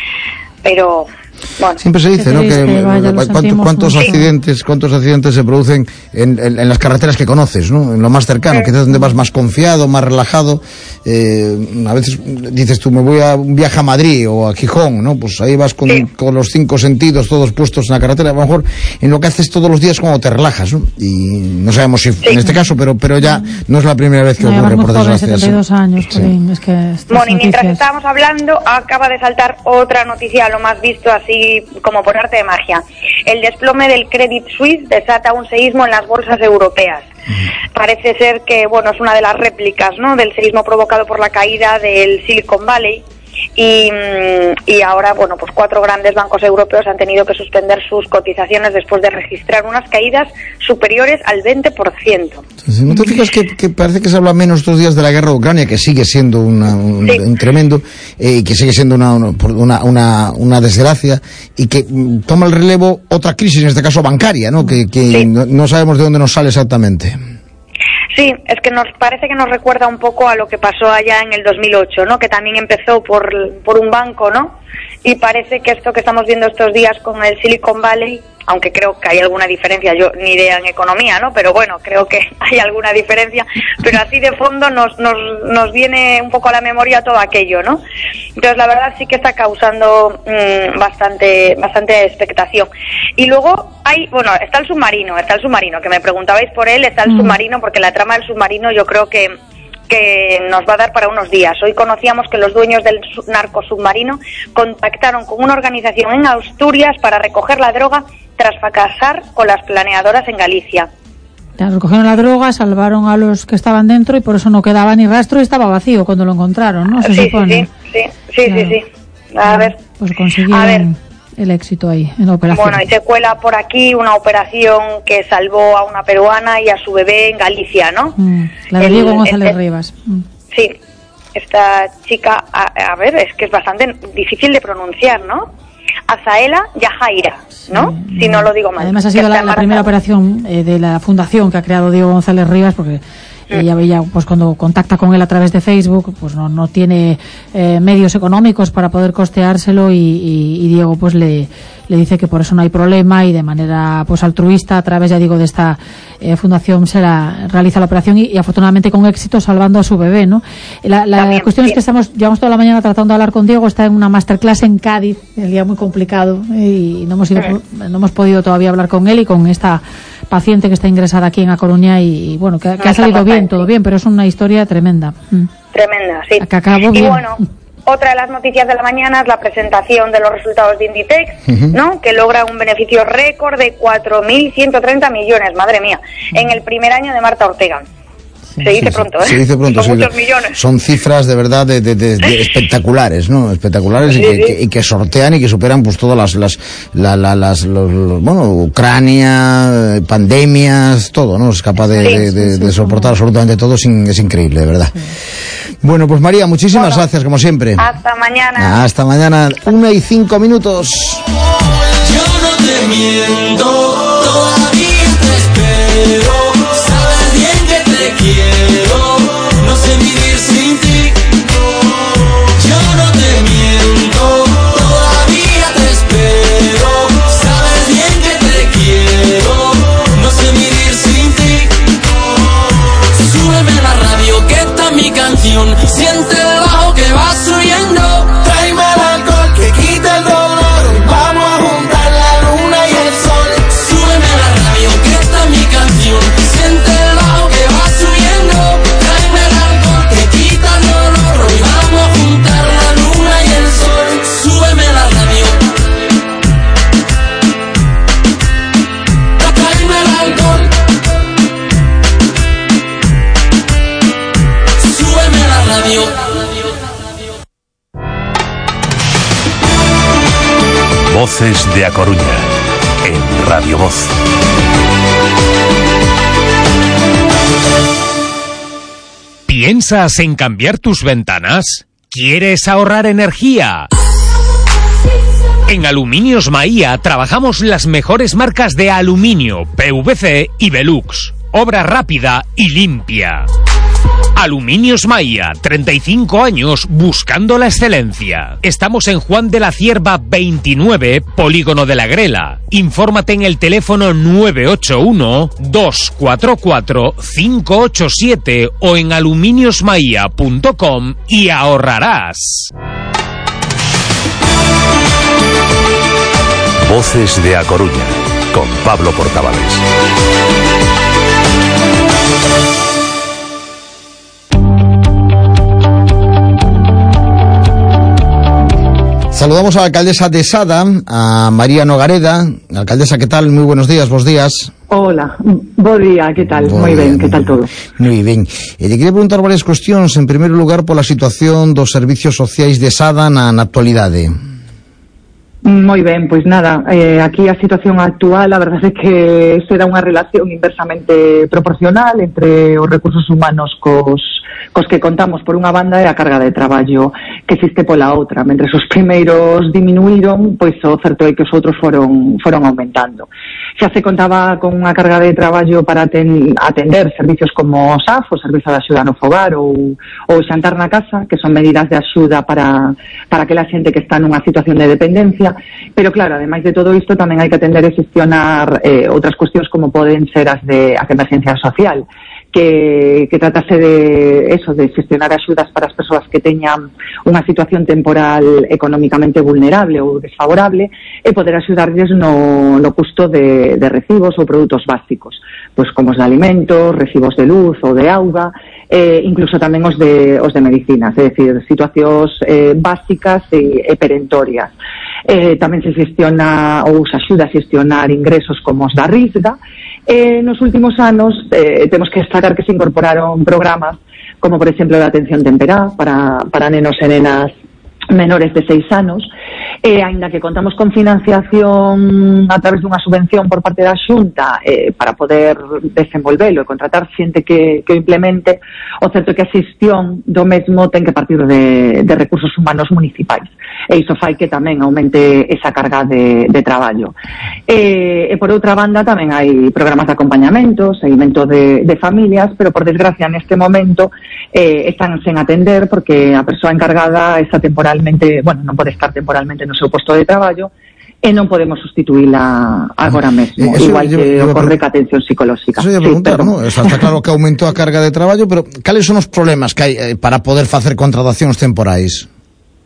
Pero... bueno, siempre se dice, ¿no? Que vaya, cuántos, cuántos accidentes, cuántos accidentes se producen en, en, en las carreteras que conoces, ¿no? En lo más cercano, sí. Que es donde vas más confiado, más relajado. Eh, a veces dices tú, me voy a un viaje a Madrid o a Gijón, ¿no? Pues ahí vas con, sí. con los cinco sentidos todos puestos en la carretera. A lo mejor en lo que haces todos los días cuando te relajas, ¿no? Y no sabemos si sí. en este caso, pero pero ya no es la primera vez que no, ocurre, por desgracia. setenta y dos años, sí. Colín, es que bueno, y mientras estábamos hablando, acaba de saltar otra noticia, lo más visto así como por arte de magia. El desplome del Credit Suisse desata un seísmo en las bolsas europeas. Parece ser que, bueno, es una de las réplicas, ¿no?, del seísmo provocado por la caída del Silicon Valley. Y, y ahora, bueno, pues cuatro grandes bancos europeos han tenido que suspender sus cotizaciones después de registrar unas caídas superiores al veinte por ciento. ¿No te fijas que, que parece que se habla menos estos días de la guerra de Ucrania, que sigue siendo una, un, sí. un tremendo, y eh, que sigue siendo una, una, una, una desgracia, y que toma el relevo otra crisis, en este caso bancaria, ¿no? Que, que sí. no, no sabemos de dónde nos sale exactamente. Sí, es que nos parece que nos recuerda un poco a lo que pasó allá en el dos mil ocho, ¿no? Que también empezó por, por un banco, ¿no? Y parece que esto que estamos viendo estos días con el Silicon Valley, aunque creo que hay alguna diferencia, yo ni idea en economía, ¿no? Pero bueno, creo que hay alguna diferencia, pero así de fondo nos, nos, nos viene un poco a la memoria todo aquello, ¿no? Entonces la verdad sí que está causando mmm, bastante, bastante expectación. Y luego hay, bueno, está el submarino, está el submarino, que me preguntabais por él, está el mm. submarino, porque la trama del submarino yo creo que que nos va a dar para unos días. Hoy conocíamos que los dueños del narco submarino contactaron con una organización en Asturias para recoger la droga tras fracasar con las planeadoras en Galicia. Ya, recogieron la droga, salvaron a los que estaban dentro y por eso no quedaba ni rastro y estaba vacío cuando lo encontraron, ¿no? Se sí, supone. Sí, sí, sí, sí, claro. sí, sí. A ver. Pues consiguieron a ver. el éxito ahí en la operación. Bueno, y se cuela por aquí una operación que salvó a una peruana y a su bebé en Galicia, ¿no? Mm, la de Diego González este, Rivas. Mm. Sí, esta chica, a, a ver, es que es bastante difícil de pronunciar, ¿no? Azaela Yajaira, ¿no? Sí, si no lo digo mal. Además ha sido la, la primera operación eh, de la fundación que ha creado Diego González Rivas, porque ella veía, pues cuando contacta con él a través de Facebook, pues no, no tiene eh, medios económicos para poder costeárselo y, y, y Diego pues le, le dice que por eso no hay problema y de manera pues altruista a través, ya digo, de esta eh, fundación se la realiza la operación y, y afortunadamente con éxito salvando a su bebé, ¿no? La, la También, cuestión sí. es que estamos, llevamos toda la mañana tratando de hablar con Diego, está en una masterclass en Cádiz, el día muy complicado y no hemos ido, sí. no hemos podido todavía hablar con él y con esta paciente que está ingresada aquí en A Coruña y, y bueno, que, que ha salido bien, todo bien, pero es una historia tremenda. Tremenda, sí. Que acabó y bien. bueno, Otra de las noticias de la mañana es la presentación de los resultados de Inditex, uh-huh. ¿no? Que logra un beneficio récord de cuatro mil ciento treinta millones, madre mía, en el primer año de Marta Ortega. Se dice sí, pronto, ¿eh? Se dice pronto, son sí, muchos millones. Son cifras de verdad de, de, de, de espectaculares, ¿no? Espectaculares sí, y, que, sí. que, y que sortean y que superan pues todas las, las, la, la, las los, los, bueno, Ucrania, pandemias, todo, ¿no? Es capaz de, sí, de, de, sí, de soportar sí. absolutamente todo, es, in, es increíble, de verdad. Sí. Bueno, pues María, muchísimas bueno, gracias, como siempre. Hasta mañana. Hasta mañana, una y cinco minutos. Yo no te miento, todavía te espero. Sabes bien que te quiero, no sé vivir sin ti. Yo no te miento, todavía te espero. Sabes bien que te quiero, no sé vivir sin ti. Súbeme a la radio que esta es mi canción. Siente el bajo que va subiendo. Tráeme el alcohol que quita el dolor. Vamos a juntar la luna y el sol. Súbeme a la radio que esta es mi canción. Siente el bajo que va subiendo. Tráeme el alcohol que quita el dolor. Hoy vamos a juntar la luna y el sol. Súbeme a la radio. Tráeme el alcohol. Súbeme a la radio. Voces de A Coruña, en Radio Voz. ¿Piensas en cambiar tus ventanas? ¿Quieres ahorrar energía? En Aluminios Maía trabajamos las mejores marcas de aluminio, P V C y Velux. Obra rápida y limpia. Aluminios Maía, treinta y cinco años buscando la excelencia. Estamos en Juan de la Cierva veintinueve, Polígono de la Grela. Infórmate en el teléfono nueve ocho uno, dos cuatro cuatro, cinco ocho siete o en aluminios maía punto com y ahorrarás. Voces de A Coruña, con Pablo Portavales. Saludamos a la alcaldesa de Sada, a María Nogareda. Alcaldesa, ¿qué tal? Muy buenos días, bons días. Hola, bo día, que tal? Moi ben, que tal todo? Moi ben. E te queria preguntar varias cuestións. En primeiro lugar, pola situación dos servicios sociais de Sada na, na actualidade. Moi ben, pois nada, eh, aquí a situación actual, a verdade é que será unha relación inversamente proporcional entre os recursos humanos cos, cos que contamos por unha banda e a carga de traballo que existe pola outra. Mentre os primeiros diminuíron, pois o certo é que os outros foron, foron aumentando. Xa se contaba con unha carga de traballo para ten, atender servicios como o S A F, o Servizo de Axuda no Fogar ou o Xantar na Casa, que son medidas de axuda para, para aquela xente que está nunha situación de dependencia. Pero claro, ademais de todo isto tamén hai que atender e gestionar eh, outras cuestións como poden ser as de a emergencia social, que, que tratase de eso, de gestionar axudas para as persoas que teñan unha situación temporal económicamente vulnerable ou desfavorable e poder axudarlles no, no custo de, de recibos ou produtos básicos, pois como os de alimentos, recibos de luz ou de auga, eh, incluso tamén os de, os de medicinas, é dicir, situacións eh, básicas e, e perentorias. Eh, tamén se xestiona ou se axuda a xestionar ingresos como os da Risga. Eh, nos últimos anos eh, temos que destacar que se incorporaron programas como por exemplo de atención temperá para, para nenos e nenas menores de seis anos, e aínda que contamos con financiación a través dunha subvención por parte da Xunta eh, para poder desenvolvelo e contratar xente que, que o implemente, o certo é que a xestión do mesmo ten que partir de, de recursos humanos municipais, e iso fai que tamén aumente esa carga de, de traballo. E, e por outra banda tamén hai programas de acompañamento, seguimento de, de familias, pero por desgracia neste momento eh, están sen atender porque a persoa encargada está temporal bueno, non pode estar temporalmente no seu posto de traballo e non podemos sustituíla agora mesmo, eso, igual que yo, yo, ocorre ca atención psicolóxica. Eso ia preguntar, sí, ¿no? O sea, está claro que aumentou a carga de traballo, pero cales son os problemas que hai para poder facer contratacións temporais?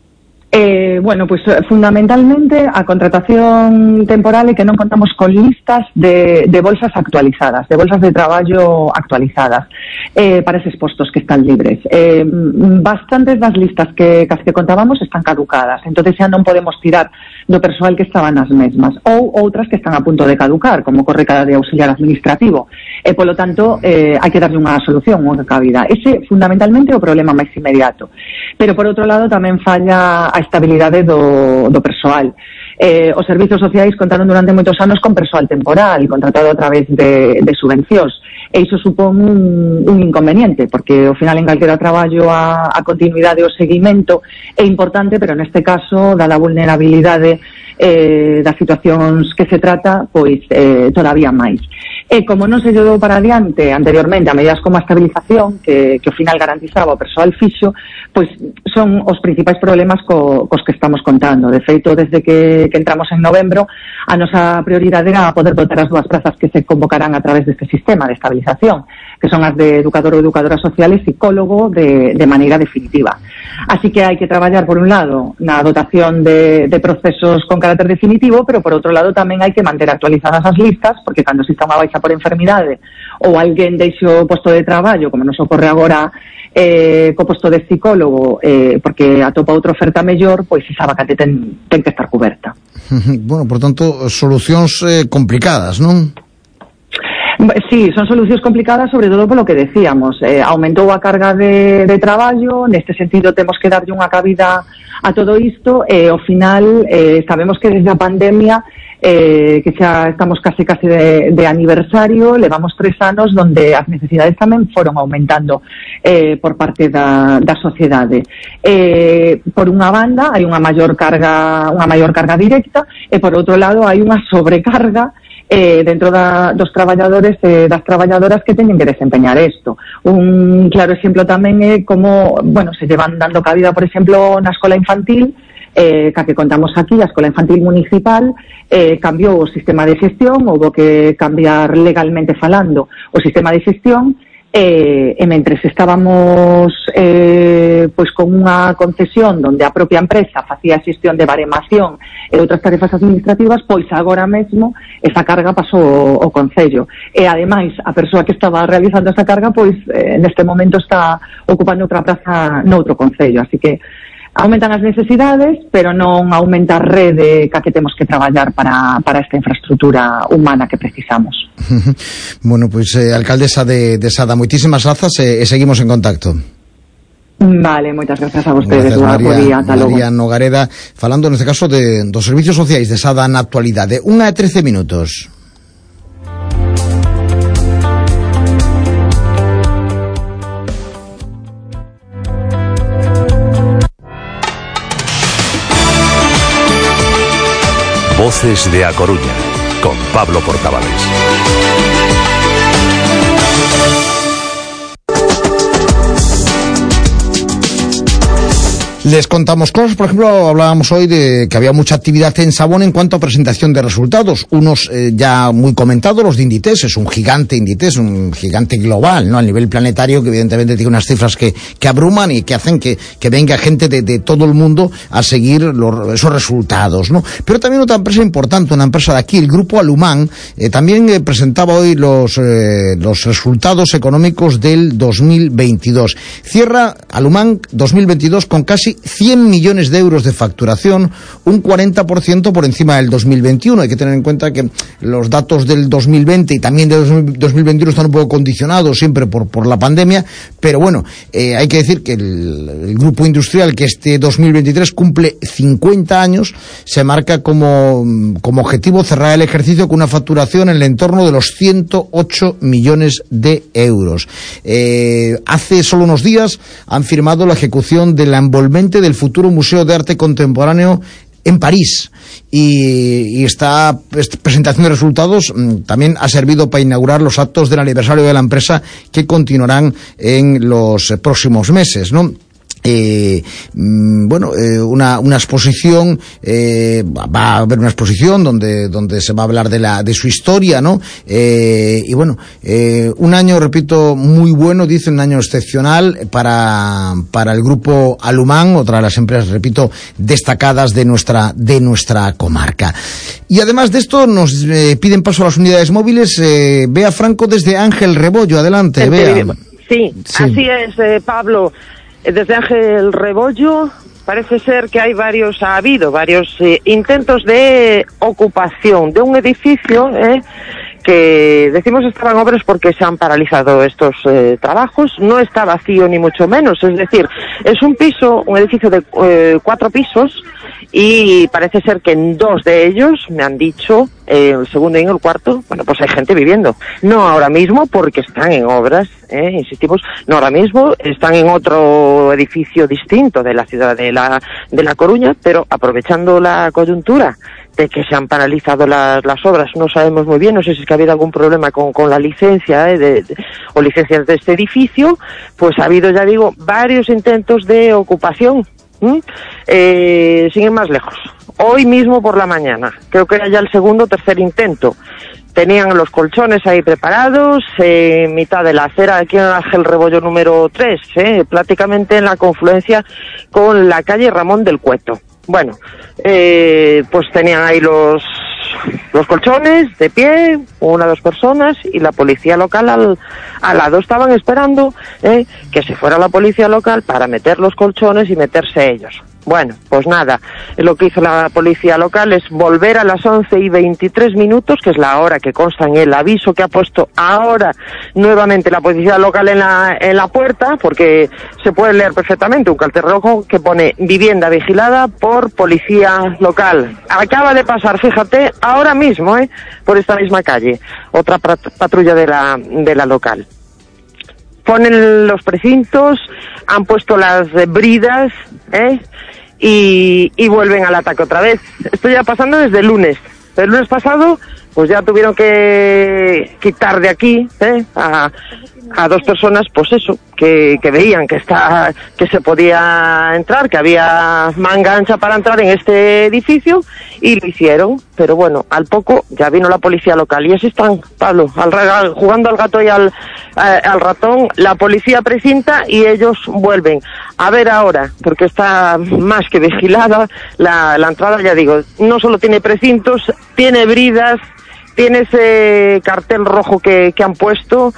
Eh, bueno, pues fundamentalmente a contratación temporal e que non contamos con listas de, de bolsas actualizadas, de bolsas de traballo actualizadas eh, para eses postos que están libres. Eh, bastantes das listas que cas que contábamos están caducadas, entonces xa non podemos tirar do persoal que estaban nas mesmas, ou outras que están a punto de caducar, como corre cada de auxiliar administrativo, e polo tanto eh, hai que darlle unha solución, unha cabida. Ese fundamentalmente é o problema máis inmediato, pero por outro lado tamén falla a estabilidade do, do persoal. Eh, os servizos sociais contaron durante moitos anos con persoal temporal, contratado a través de, de subvencións, e iso supón un, un inconveniente, porque ao final en calquera traballo a, a continuidade e o seguimento é importante, pero neste caso, dada a vulnerabilidade eh, das situacións que se trata, pois eh, todavía máis. E como non se deu para adiante anteriormente a medidas como a estabilización, que, que ao final garantizaba o persoal fixo, pois son os principais problemas co, cos que estamos contando. De feito, desde que, que entramos en novembro, a nosa prioridade era poder dotar as dúas prazas que se convocarán a través deste sistema de estabilización, que son as de educador ou educadora social e psicólogo de, de maneira definitiva. Así que hai que traballar, por un lado, na dotación de, de procesos con carácter definitivo, pero por outro lado tamén hai que manter actualizadas as listas, porque cando exista unha baixa por enfermidade ou alguén deixe o posto de traballo, como nos ocorre agora eh, co posto de psicólogo, eh, porque atopa outra oferta mellor, pois esa vacante ten, ten que estar coberta. Bueno, por tanto, solucións eh, complicadas, non? Sí, son solucións complicadas, sobre todo polo que decíamos. Eh, aumentou a carga de, de traballo, neste sentido temos que darlle unha cabida a todo isto, e ao final eh, sabemos que desde a pandemia eh, que xa estamos case case de, de aniversario, levamos tres anos donde as necesidades tamén foron aumentando eh, por parte da, da sociedade. Eh, por unha banda hai unha maior carga, unha maior carga directa, e por outro lado hai unha sobrecarga eh, dentro da, dos traballadores e eh, das traballadoras que teñen que desempeñar isto. Un claro exemplo tamén é como, bueno, se llevan dando cabida, por exemplo, na escola infantil, eh, ca que contamos aquí, a escola infantil municipal, eh, cambiou o sistema de xestión, houbo que cambiar legalmente falando o sistema de xestión, e, e mentres estábamos eh, pois con unha concesión donde a propia empresa facía a xestión de baremación e outras tarefas administrativas, pois agora mesmo esa carga pasou ao, ao Concello, e ademais a persoa que estaba realizando esa carga pois eh, neste momento está ocupando outra praza noutro Concello, así que aumentan as necesidades, pero non aumenta a rede ca que temos que traballar para, para esta infraestructura humana que precisamos. Bueno, pois, pues, eh, alcaldesa de, de Sada, moitísimas grazas e eh, seguimos en contacto. Vale, moitas grazas a vostedes. Gracias, María, día, María Nogareda, falando neste caso de, dos servicios sociais de Sada na actualidade. Unha e trece minutos. Voces de A Coruña, con Pablo Portavales. Les contamos cosas, por ejemplo, hablábamos hoy de que había mucha actividad en Sabón en cuanto a presentación de resultados, unos eh, ya muy comentados, los de Inditex, es un gigante Inditex, un gigante global, ¿no? A nivel planetario, que evidentemente tiene unas cifras que, que abruman y que hacen que, que venga gente de, de todo el mundo a seguir los, esos resultados, ¿no? Pero también otra empresa importante, una empresa de aquí, el Grupo Alumán, eh, también eh, presentaba hoy los, eh, los resultados económicos del dos mil veintidós. Cierra Alumán dos mil veintidós con casi cien millones de euros de facturación, un cuarenta por ciento por encima del dos mil veintiuno. Hay que tener en cuenta que los datos del dos mil veinte y también del dos mil veintiuno están un poco condicionados siempre por, por la pandemia, pero bueno, eh, hay que decir que el, el grupo industrial, que este dos mil veintitrés cumple cincuenta años, se marca como, como objetivo cerrar el ejercicio con una facturación en el entorno de los ciento ocho millones de euros. Eh, hace solo unos días han firmado la ejecución de la envolvente del futuro Museo de Arte Contemporáneo en París, y, y esta, esta presentación de resultados mmm, también ha servido para inaugurar los actos del aniversario de la empresa, que continuarán en los próximos meses, ¿no? Eh, bueno, eh, una, una exposición, eh, va a haber una exposición donde, donde se va a hablar de la, de su historia, ¿no? Eh, y bueno, eh, un año, repito, muy bueno, dice, un año excepcional para, para el grupo Alumán, otra de las empresas, repito, destacadas de nuestra, de nuestra comarca. Y además de esto, nos eh, piden paso a las unidades móviles, eh, Bea Franco desde Ángel Rebollo, adelante, Bea. Sí, sí, así es, eh, Pablo. Desde Ángel Rebollo parece ser que hay varios, ha habido varios eh, intentos de ocupación de un edificio eh, que decimos estaban obras porque se han paralizado estos eh, trabajos. No está vacío ni mucho menos, es decir, es un piso, un edificio de eh, cuatro pisos y parece ser que en dos de ellos, me han dicho, eh, el segundo y en el cuarto, bueno, pues hay gente viviendo. No ahora mismo porque están en obras, eh, insistimos, no ahora mismo, están en otro edificio distinto de la ciudad de la, de La Coruña, pero aprovechando la coyuntura de que se han paralizado las, las obras, no sabemos muy bien, no sé si es que ha habido algún problema con, con la licencia eh, de, de, o licencias de este edificio, pues ha habido, ya digo, varios intentos de ocupación. ¿Mm? Eh, sin ir más lejos, hoy mismo por la mañana, creo que era ya el segundo o tercer intento, tenían los colchones ahí preparados, en eh, mitad de la acera, aquí en Ángel Rebollo número tres, eh, prácticamente en la confluencia con la calle Ramón del Cueto. Bueno, eh, pues tenían ahí los los colchones de pie, una o dos personas, y la policía local al, al lado. Estaban esperando eh, que se fuera la policía local para meter los colchones y meterse ellos. Bueno, pues nada, lo que hizo la policía local es volver a las once y veintitrés minutos, que es la hora que consta en el aviso que ha puesto ahora nuevamente la policía local en la, en la puerta, porque se puede leer perfectamente un cartel rojo que pone vivienda vigilada por policía local. Acaba de pasar, fíjate, ahora mismo, eh, por esta misma calle, otra patrulla de la, de la local. Ponen los precintos, han puesto las eh, bridas, ¿eh? Y, y vuelven al ataque otra vez. Esto ya pasando desde el lunes. El lunes pasado, pues ya tuvieron que quitar de aquí, ¿eh? a, a dos personas, pues eso, que, que veían que está, que se podía entrar, que había manga ancha para entrar en este edificio, y lo hicieron. Pero bueno, al poco ya vino la policía local, y así están, Pablo, al, al, jugando al gato y al, a, al ratón. La policía precinta y ellos vuelven. A ver ahora, porque está más que vigilada la, la entrada, ya digo, no solo tiene precintos, tiene bridas, tiene ese cartel rojo que, que han puesto,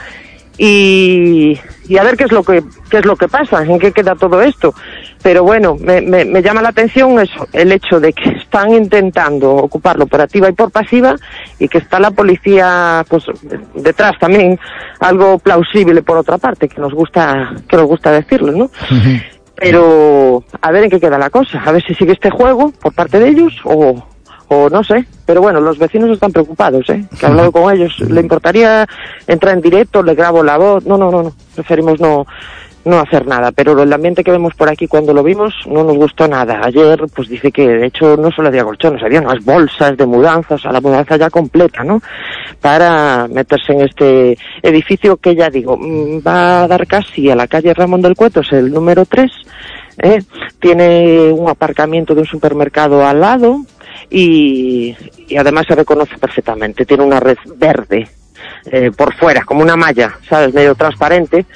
y, y a ver qué es lo que qué es lo que pasa, en qué queda todo esto. Pero bueno, me, me, me llama la atención eso, el hecho de que están intentando ocuparlo por activa y por pasiva, y que está la policía pues detrás también, algo plausible por otra parte, que nos gusta que nos gusta decirlo, ¿no? Uh-huh. Pero a ver en qué queda la cosa, a ver si sigue este juego por parte de ellos o o no sé, pero bueno, los vecinos están preocupados, ¿eh? Que he hablado con ellos, ¿le importaría entrar en directo? ¿Le grabo la voz? No, no, no, no, preferimos no no hacer nada, pero el ambiente que vemos por aquí cuando lo vimos no nos gustó nada. Ayer, pues dice que de hecho no solo había colchones, había unas bolsas de mudanza, o sea, la mudanza ya completa, ¿no? Para meterse en este edificio que, ya digo, va a dar casi a la calle Ramón del Cueto, es el número tres, ¿eh? Tiene un aparcamiento de un supermercado al lado, y, y además se reconoce perfectamente, tiene una red verde eh, por fuera, como una malla, ¿sabes?, medio transparente,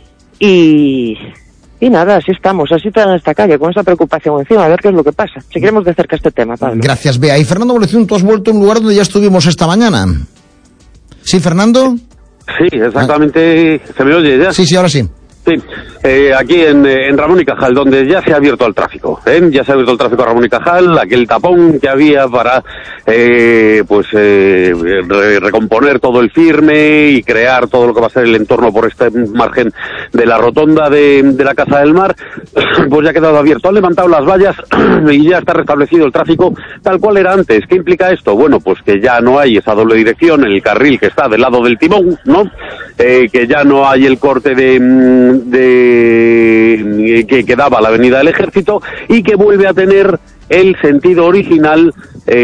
y, y nada, así estamos, así está en esta calle, con esa preocupación encima, a ver qué es lo que pasa. Seguiremos de cerca este tema, Pablo. Gracias, Bea. Y Fernando Bolecín, tú has vuelto a un lugar donde ya estuvimos esta mañana. ¿Sí, Fernando? Sí, exactamente. Ah. ¿Se me oye ya? Sí, sí, ahora sí. Sí, eh, aquí en, en Ramón y Cajal, donde ya se ha abierto el tráfico, ¿eh? Ya se ha abierto el tráfico a Ramón y Cajal, aquel tapón que había para, eh, pues, eh, re recomponer todo el firme y crear todo lo que va a ser el entorno por este margen de la rotonda de, de la Casa del Mar, pues ya ha quedado abierto. Han levantado las vallas y ya está restablecido el tráfico tal cual era antes. ¿Qué implica esto? Bueno, pues que ya no hay esa doble dirección en el carril que está del lado del timón, ¿no? Eh, que ya no hay el corte de... de que, que daba la Avenida del Ejército, y que vuelve a tener el sentido original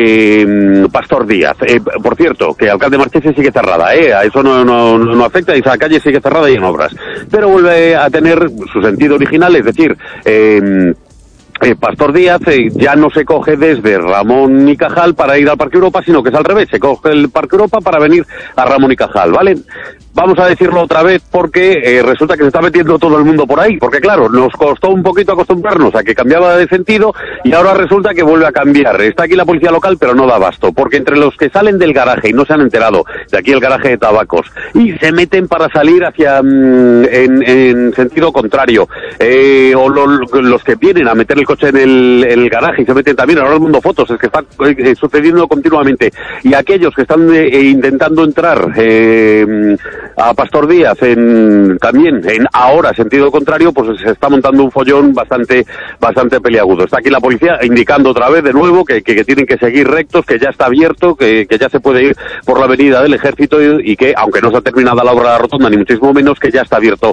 eh, Pastor Díaz. Eh, por cierto, que Alcalde Marchesi sigue cerrada, ¿eh? A eso no, no, no afecta, esa calle sigue cerrada y en obras. Pero vuelve a tener su sentido original, es decir, eh, Eh, Pastor Díaz eh, ya no se coge desde Ramón y Cajal para ir al Parque Europa, sino que es al revés, se coge el Parque Europa para venir a Ramón y Cajal, ¿vale? Vamos a decirlo otra vez porque eh, resulta que se está metiendo todo el mundo por ahí, porque claro, nos costó un poquito acostumbrarnos a que cambiaba de sentido y ahora resulta que vuelve a cambiar. Está aquí la policía local, pero no da abasto, porque entre los que salen del garaje y no se han enterado, de aquí el garaje de Tabacos, y se meten para salir hacia mm, en, en sentido contrario, eh, o lo, los que vienen a meter el coche en el, en el garaje y se meten también, ahora el mundo fotos, es que está eh, sucediendo continuamente, y aquellos que están eh, intentando entrar eh, a Pastor Díaz en, también en ahora sentido contrario, pues se está montando un follón bastante bastante peliagudo. Está aquí la policía indicando otra vez de nuevo que, que, que tienen que seguir rectos, que ya está abierto, que, que ya se puede ir por la avenida del Ejército y, y que, aunque no se ha terminado la obra de la rotonda, ni muchísimo menos, que ya está abierto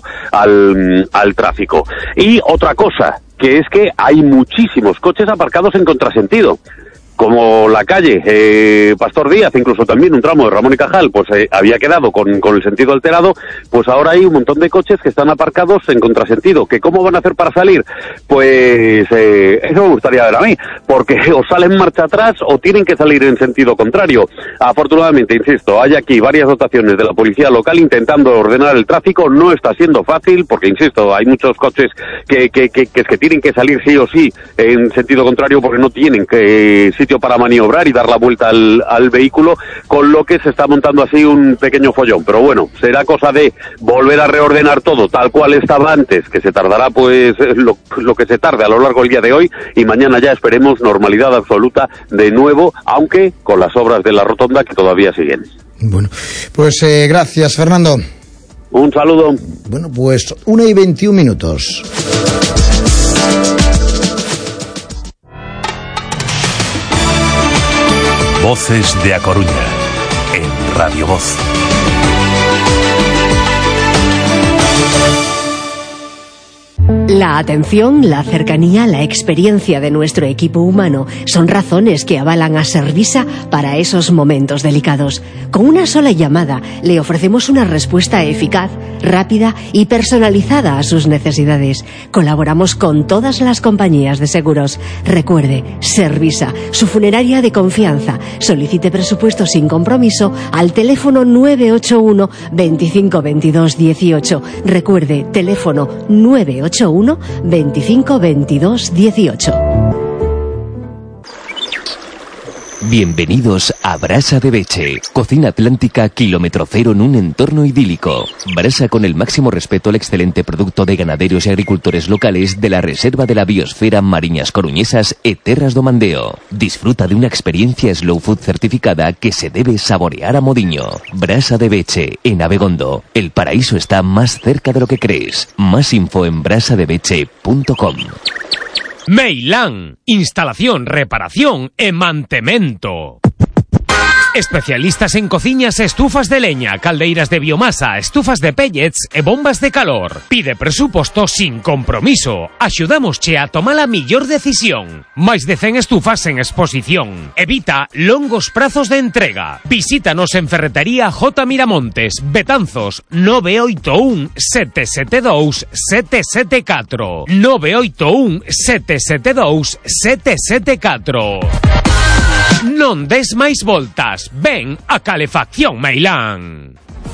al, al tráfico. Y otra cosa, que es que hay muchísimos coches aparcados en contrasentido. Como la calle eh, Pastor Díaz, incluso también un tramo de Ramón y Cajal, pues eh, había quedado con, con el sentido alterado, pues ahora hay un montón de coches que están aparcados en contrasentido. ¿Que cómo van a hacer para salir? Pues eh, eso me gustaría ver a mí, porque o salen marcha atrás o tienen que salir en sentido contrario. Afortunadamente, insisto, hay aquí varias dotaciones de la policía local intentando ordenar el tráfico. No está siendo fácil, porque insisto, hay muchos coches que, que, que, que, que tienen que salir sí o sí en sentido contrario porque no tienen que sitio para maniobrar y dar la vuelta al, al vehículo, con lo que se está montando así un pequeño follón. Pero bueno, será cosa de volver a reordenar todo tal cual estaba antes, que se tardará pues lo, lo que se tarde a lo largo del día de hoy, y mañana ya esperemos normalidad absoluta de nuevo, aunque con las obras de la rotonda que todavía siguen. Bueno, pues eh, gracias, Fernando. Un saludo. Bueno, pues una y veintiún minutos. Voces de A Coruña, en Radio Voz. La atención, la cercanía, la experiencia de nuestro equipo humano son razones que avalan a Servisa para esos momentos delicados. Con una sola llamada le ofrecemos una respuesta eficaz, rápida y personalizada a sus necesidades. Colaboramos con todas las compañías de seguros. Recuerde, Servisa, su funeraria de confianza. Solicite presupuesto sin compromiso al teléfono nueve ocho uno, veinticinco veintidós dieciocho. Recuerde, teléfono nueve ocho uno, veinticinco veintidós dieciocho. Bienvenidos a Brasa de Beche, cocina atlántica kilómetro cero en un entorno idílico. Brasa con el máximo respeto al excelente producto de ganaderos y agricultores locales de la Reserva de la Biosfera Mariñas Coruñesas e Terras do Mandeo. Disfruta de una experiencia slow food certificada que se debe saborear a modiño. Brasa de Beche, en Abegondo. El paraíso está más cerca de lo que crees. Más info en brasa de beche punto com. Meilán, instalación, reparación e mantemento. Especialistas en cociñas e estufas de leña, caldeiras de biomasa, estufas de pellets e bombas de calor. Pide presuposto sin compromiso. Axudamosche a tomar a millor decisión. Máis de cen estufas en exposición. Evita longos prazos de entrega. Visítanos en Ferretería J. Miramontes, Betanzos, nove oito un, sete sete dous, sete sete catro. nove oito un, sete sete dous, sete sete catro. Non des máis voltas, ven a Calefacción Meilán.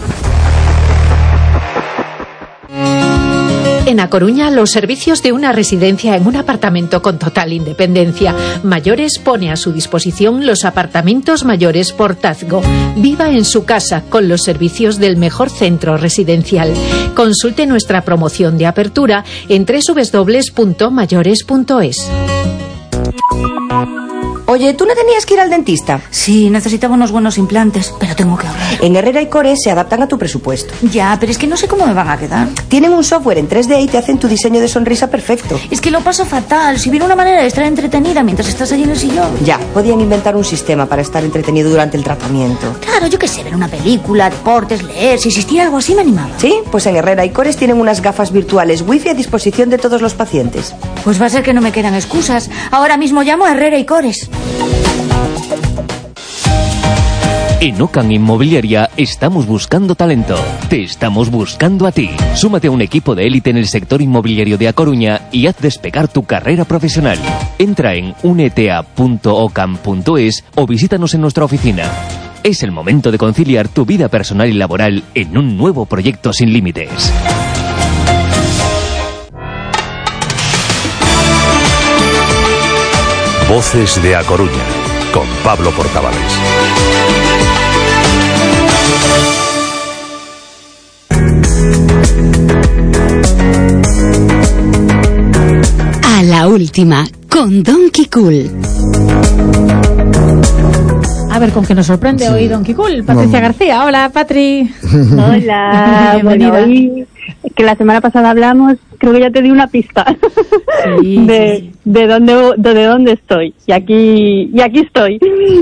En A Coruña, los servicios de una residencia en un apartamento con total independencia. Mayores pone a su disposición los apartamentos mayores Portazgo. Viva en su casa con los servicios del mejor centro residencial. Consulte nuestra promoción de apertura en doble u doble u doble u punto mayores punto es. Oye, ¿tú no tenías que ir al dentista? Sí, necesitaba unos buenos implantes, pero tengo que ahorrar. En Herrera y Cores se adaptan a tu presupuesto. Ya, pero es que no sé cómo me van a quedar. Tienen un software en tres D y te hacen tu diseño de sonrisa perfecto. Es que lo paso fatal. Si hubiera una manera de estar entretenida mientras estás allí en el sillón. Ya, podían inventar un sistema para estar entretenido durante el tratamiento. Claro, yo qué sé, ver una película, deportes, leer. Si existiera algo así me animaba. Sí, pues en Herrera y Cores tienen unas gafas virtuales wifi a disposición de todos los pacientes. Pues va a ser que no me quedan excusas. Ahora mismo llamo a Herrera y Cores. En Ocan Inmobiliaria estamos buscando talento. Te estamos buscando a ti. Súmate a un equipo de élite en el sector inmobiliario de A Coruña y haz despegar tu carrera profesional. Entra en unetea punto ocan punto es o visítanos en nuestra oficina. Es el momento de conciliar tu vida personal y laboral en un nuevo proyecto sin límites. Voces de A Coruña, con Pablo Portavales. A la última, con Donkey Cool. A ver, ¿con qué nos sorprende sí. hoy Donkey Cool? Patricia no. García. Hola, Patri. Hola. Bueno, hoy, que la semana pasada hablamos, creo que ya te di una pista sí, de, sí, sí. de dónde de, de dónde estoy. Y aquí y aquí estoy.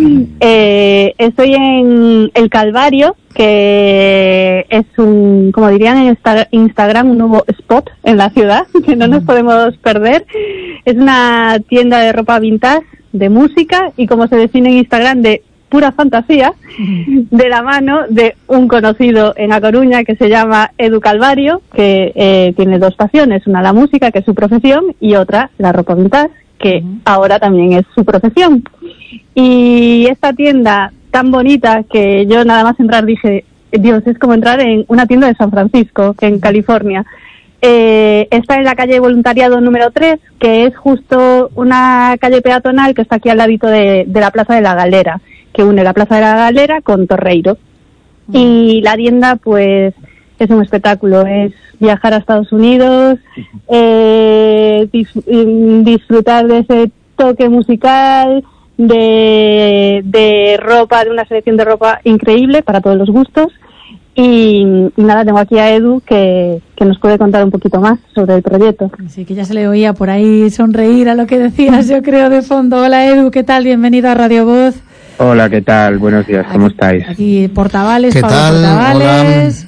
Eh, estoy en El Calvario, que es un, como dirían en Insta- Instagram, un nuevo spot en la ciudad, que no nos podemos perder. Es una tienda de ropa vintage, de música y, como se define en Instagram, de pura fantasía, de la mano de un conocido en A Coruña que se llama Edu Calvario, que eh, tiene dos pasiones, una la música, que es su profesión, y otra la ropa vintage, que uh-huh. ahora también es su profesión. Y esta tienda tan bonita que yo nada más entrar dije, Dios, es como entrar en una tienda de San Francisco, que en California. Eh, está en la calle Voluntariado número tres, que es justo una calle peatonal que está aquí al ladito de, de la Plaza de la Galera, que une la Plaza de la Galera con Torreiro. Mm. Y la tienda, pues, es un espectáculo. Es viajar a Estados Unidos, eh, dis- disfrutar de ese toque musical, de, de ropa, de una selección de ropa increíble para todos los gustos. Y, y nada, tengo aquí a Edu que, que nos puede contar un poquito más sobre el proyecto. Sí, que ya se le oía por ahí sonreír a lo que decías, yo creo, de fondo. Hola, Edu, ¿qué tal? Bienvenido a Radio Voz. Hola, ¿qué tal? Buenos días, ¿cómo aquí, estáis? Aquí Portavales, ¿Qué Pablo tal? Portavales.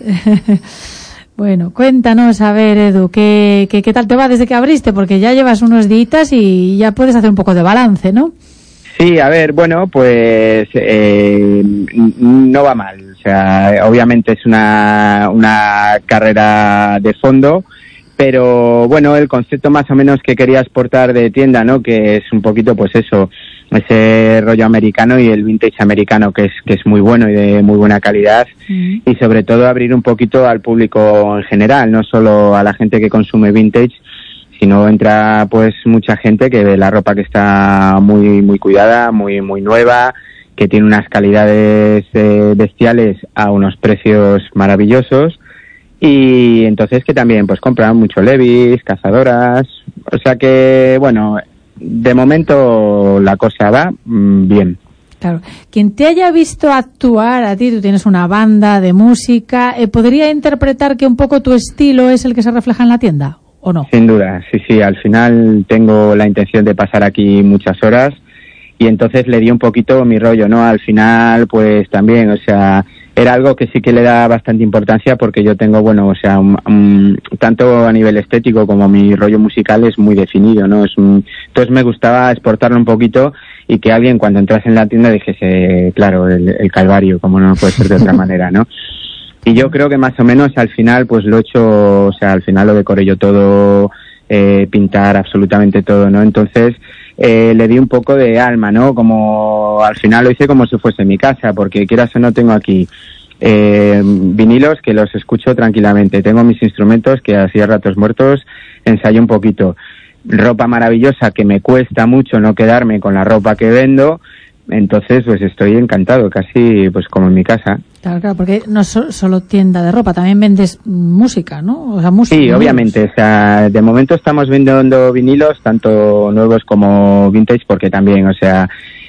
Bueno, cuéntanos, a ver, Edu, ¿qué, qué, ¿qué tal te va desde que abriste? Porque ya llevas unos días y ya puedes hacer un poco de balance, ¿no? Sí, a ver, bueno, pues eh, no va mal. O sea, obviamente es una, una carrera de fondo, pero bueno, el concepto más o menos que quería exportar de tienda, ¿no? Que es un poquito, pues eso, ese rollo americano y el vintage americano, que es que es muy bueno y de muy buena calidad, mm. y sobre todo abrir un poquito al público en general, no solo a la gente que consume vintage, sino entra pues mucha gente que ve la ropa que está muy muy cuidada, muy muy nueva, que tiene unas calidades eh, bestiales a unos precios maravillosos, y entonces que también pues compran mucho Levi's, cazadoras, o sea que bueno, de momento la cosa va mmm, bien. Claro, quien te haya visto actuar a ti, tú tienes una banda de música, eh, ¿podría interpretar que un poco tu estilo es el que se refleja en la tienda? ¿O no? Sin duda, sí, sí, al final tengo la intención de pasar aquí muchas horas y entonces le di un poquito mi rollo, ¿no? Al final, pues también, o sea, era algo que sí que le da bastante importancia porque yo tengo, bueno, o sea, un, un, tanto a nivel estético como mi rollo musical es muy definido, ¿no? Es un, entonces me gustaba exportarlo un poquito y que alguien cuando entrase en la tienda dijese, claro, el, el Calvario, como no puede ser de otra manera, ¿no? Y yo creo que más o menos al final pues lo he hecho, o sea, al final lo decoré yo todo, eh, pintar absolutamente todo, ¿no? Entonces eh, le di un poco de alma, ¿no? Como al final lo hice como si fuese mi casa, porque quieras o no tengo aquí eh, vinilos que los escucho tranquilamente, tengo mis instrumentos que así a ratos muertos ensayo un poquito, ropa maravillosa que me cuesta mucho no quedarme con la ropa que vendo. Entonces, pues estoy encantado, casi pues como en mi casa. Claro, claro, porque no so- solo tienda de ropa, también vendes música, ¿no? O sea, música. Sí, obviamente, o sea, de momento estamos vendiendo vinilos, tanto nuevos como vintage, porque también, o sea,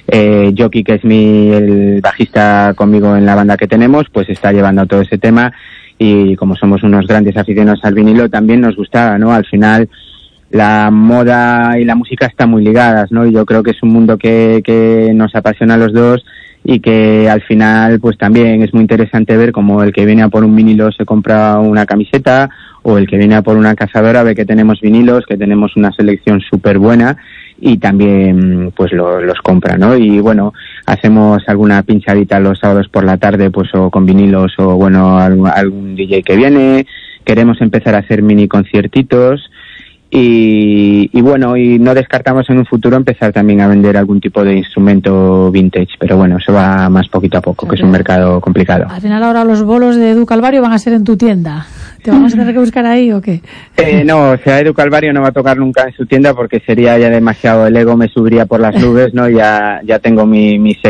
eh, Jockey, que es mi el bajista conmigo en la banda que tenemos, pues está llevando todo ese tema, y como somos unos grandes aficionados al vinilo, también nos gustaba, ¿no? Al final la moda y la música están muy ligadas, ¿no? Y yo creo que es un mundo que, que nos apasiona a los dos, y que al final pues también es muy interesante ver cómo el que viene a por un vinilo se compra una camiseta, o el que viene a por una cazadora ve que tenemos vinilos, que tenemos una selección súper buena, y también pues lo, los compra, ¿no? Y bueno, hacemos alguna pinchadita los sábados por la tarde, pues o con vinilos, o bueno, algún, algún D J que viene. Queremos empezar a hacer mini conciertitos. Y, y bueno, y no descartamos en un futuro empezar también a vender algún tipo de instrumento vintage, pero bueno, eso va más poquito a poco, que es un mercado complicado. Al final ahora los bolos de Edu Calvario van a ser en tu tienda. ¿Te vamos a tener que buscar ahí o qué? Eh, no, o sea, Edu Calvario no va a tocar nunca en su tienda, porque sería ya demasiado, el ego me subiría por las nubes, ¿no? Ya, ya tengo mi, mi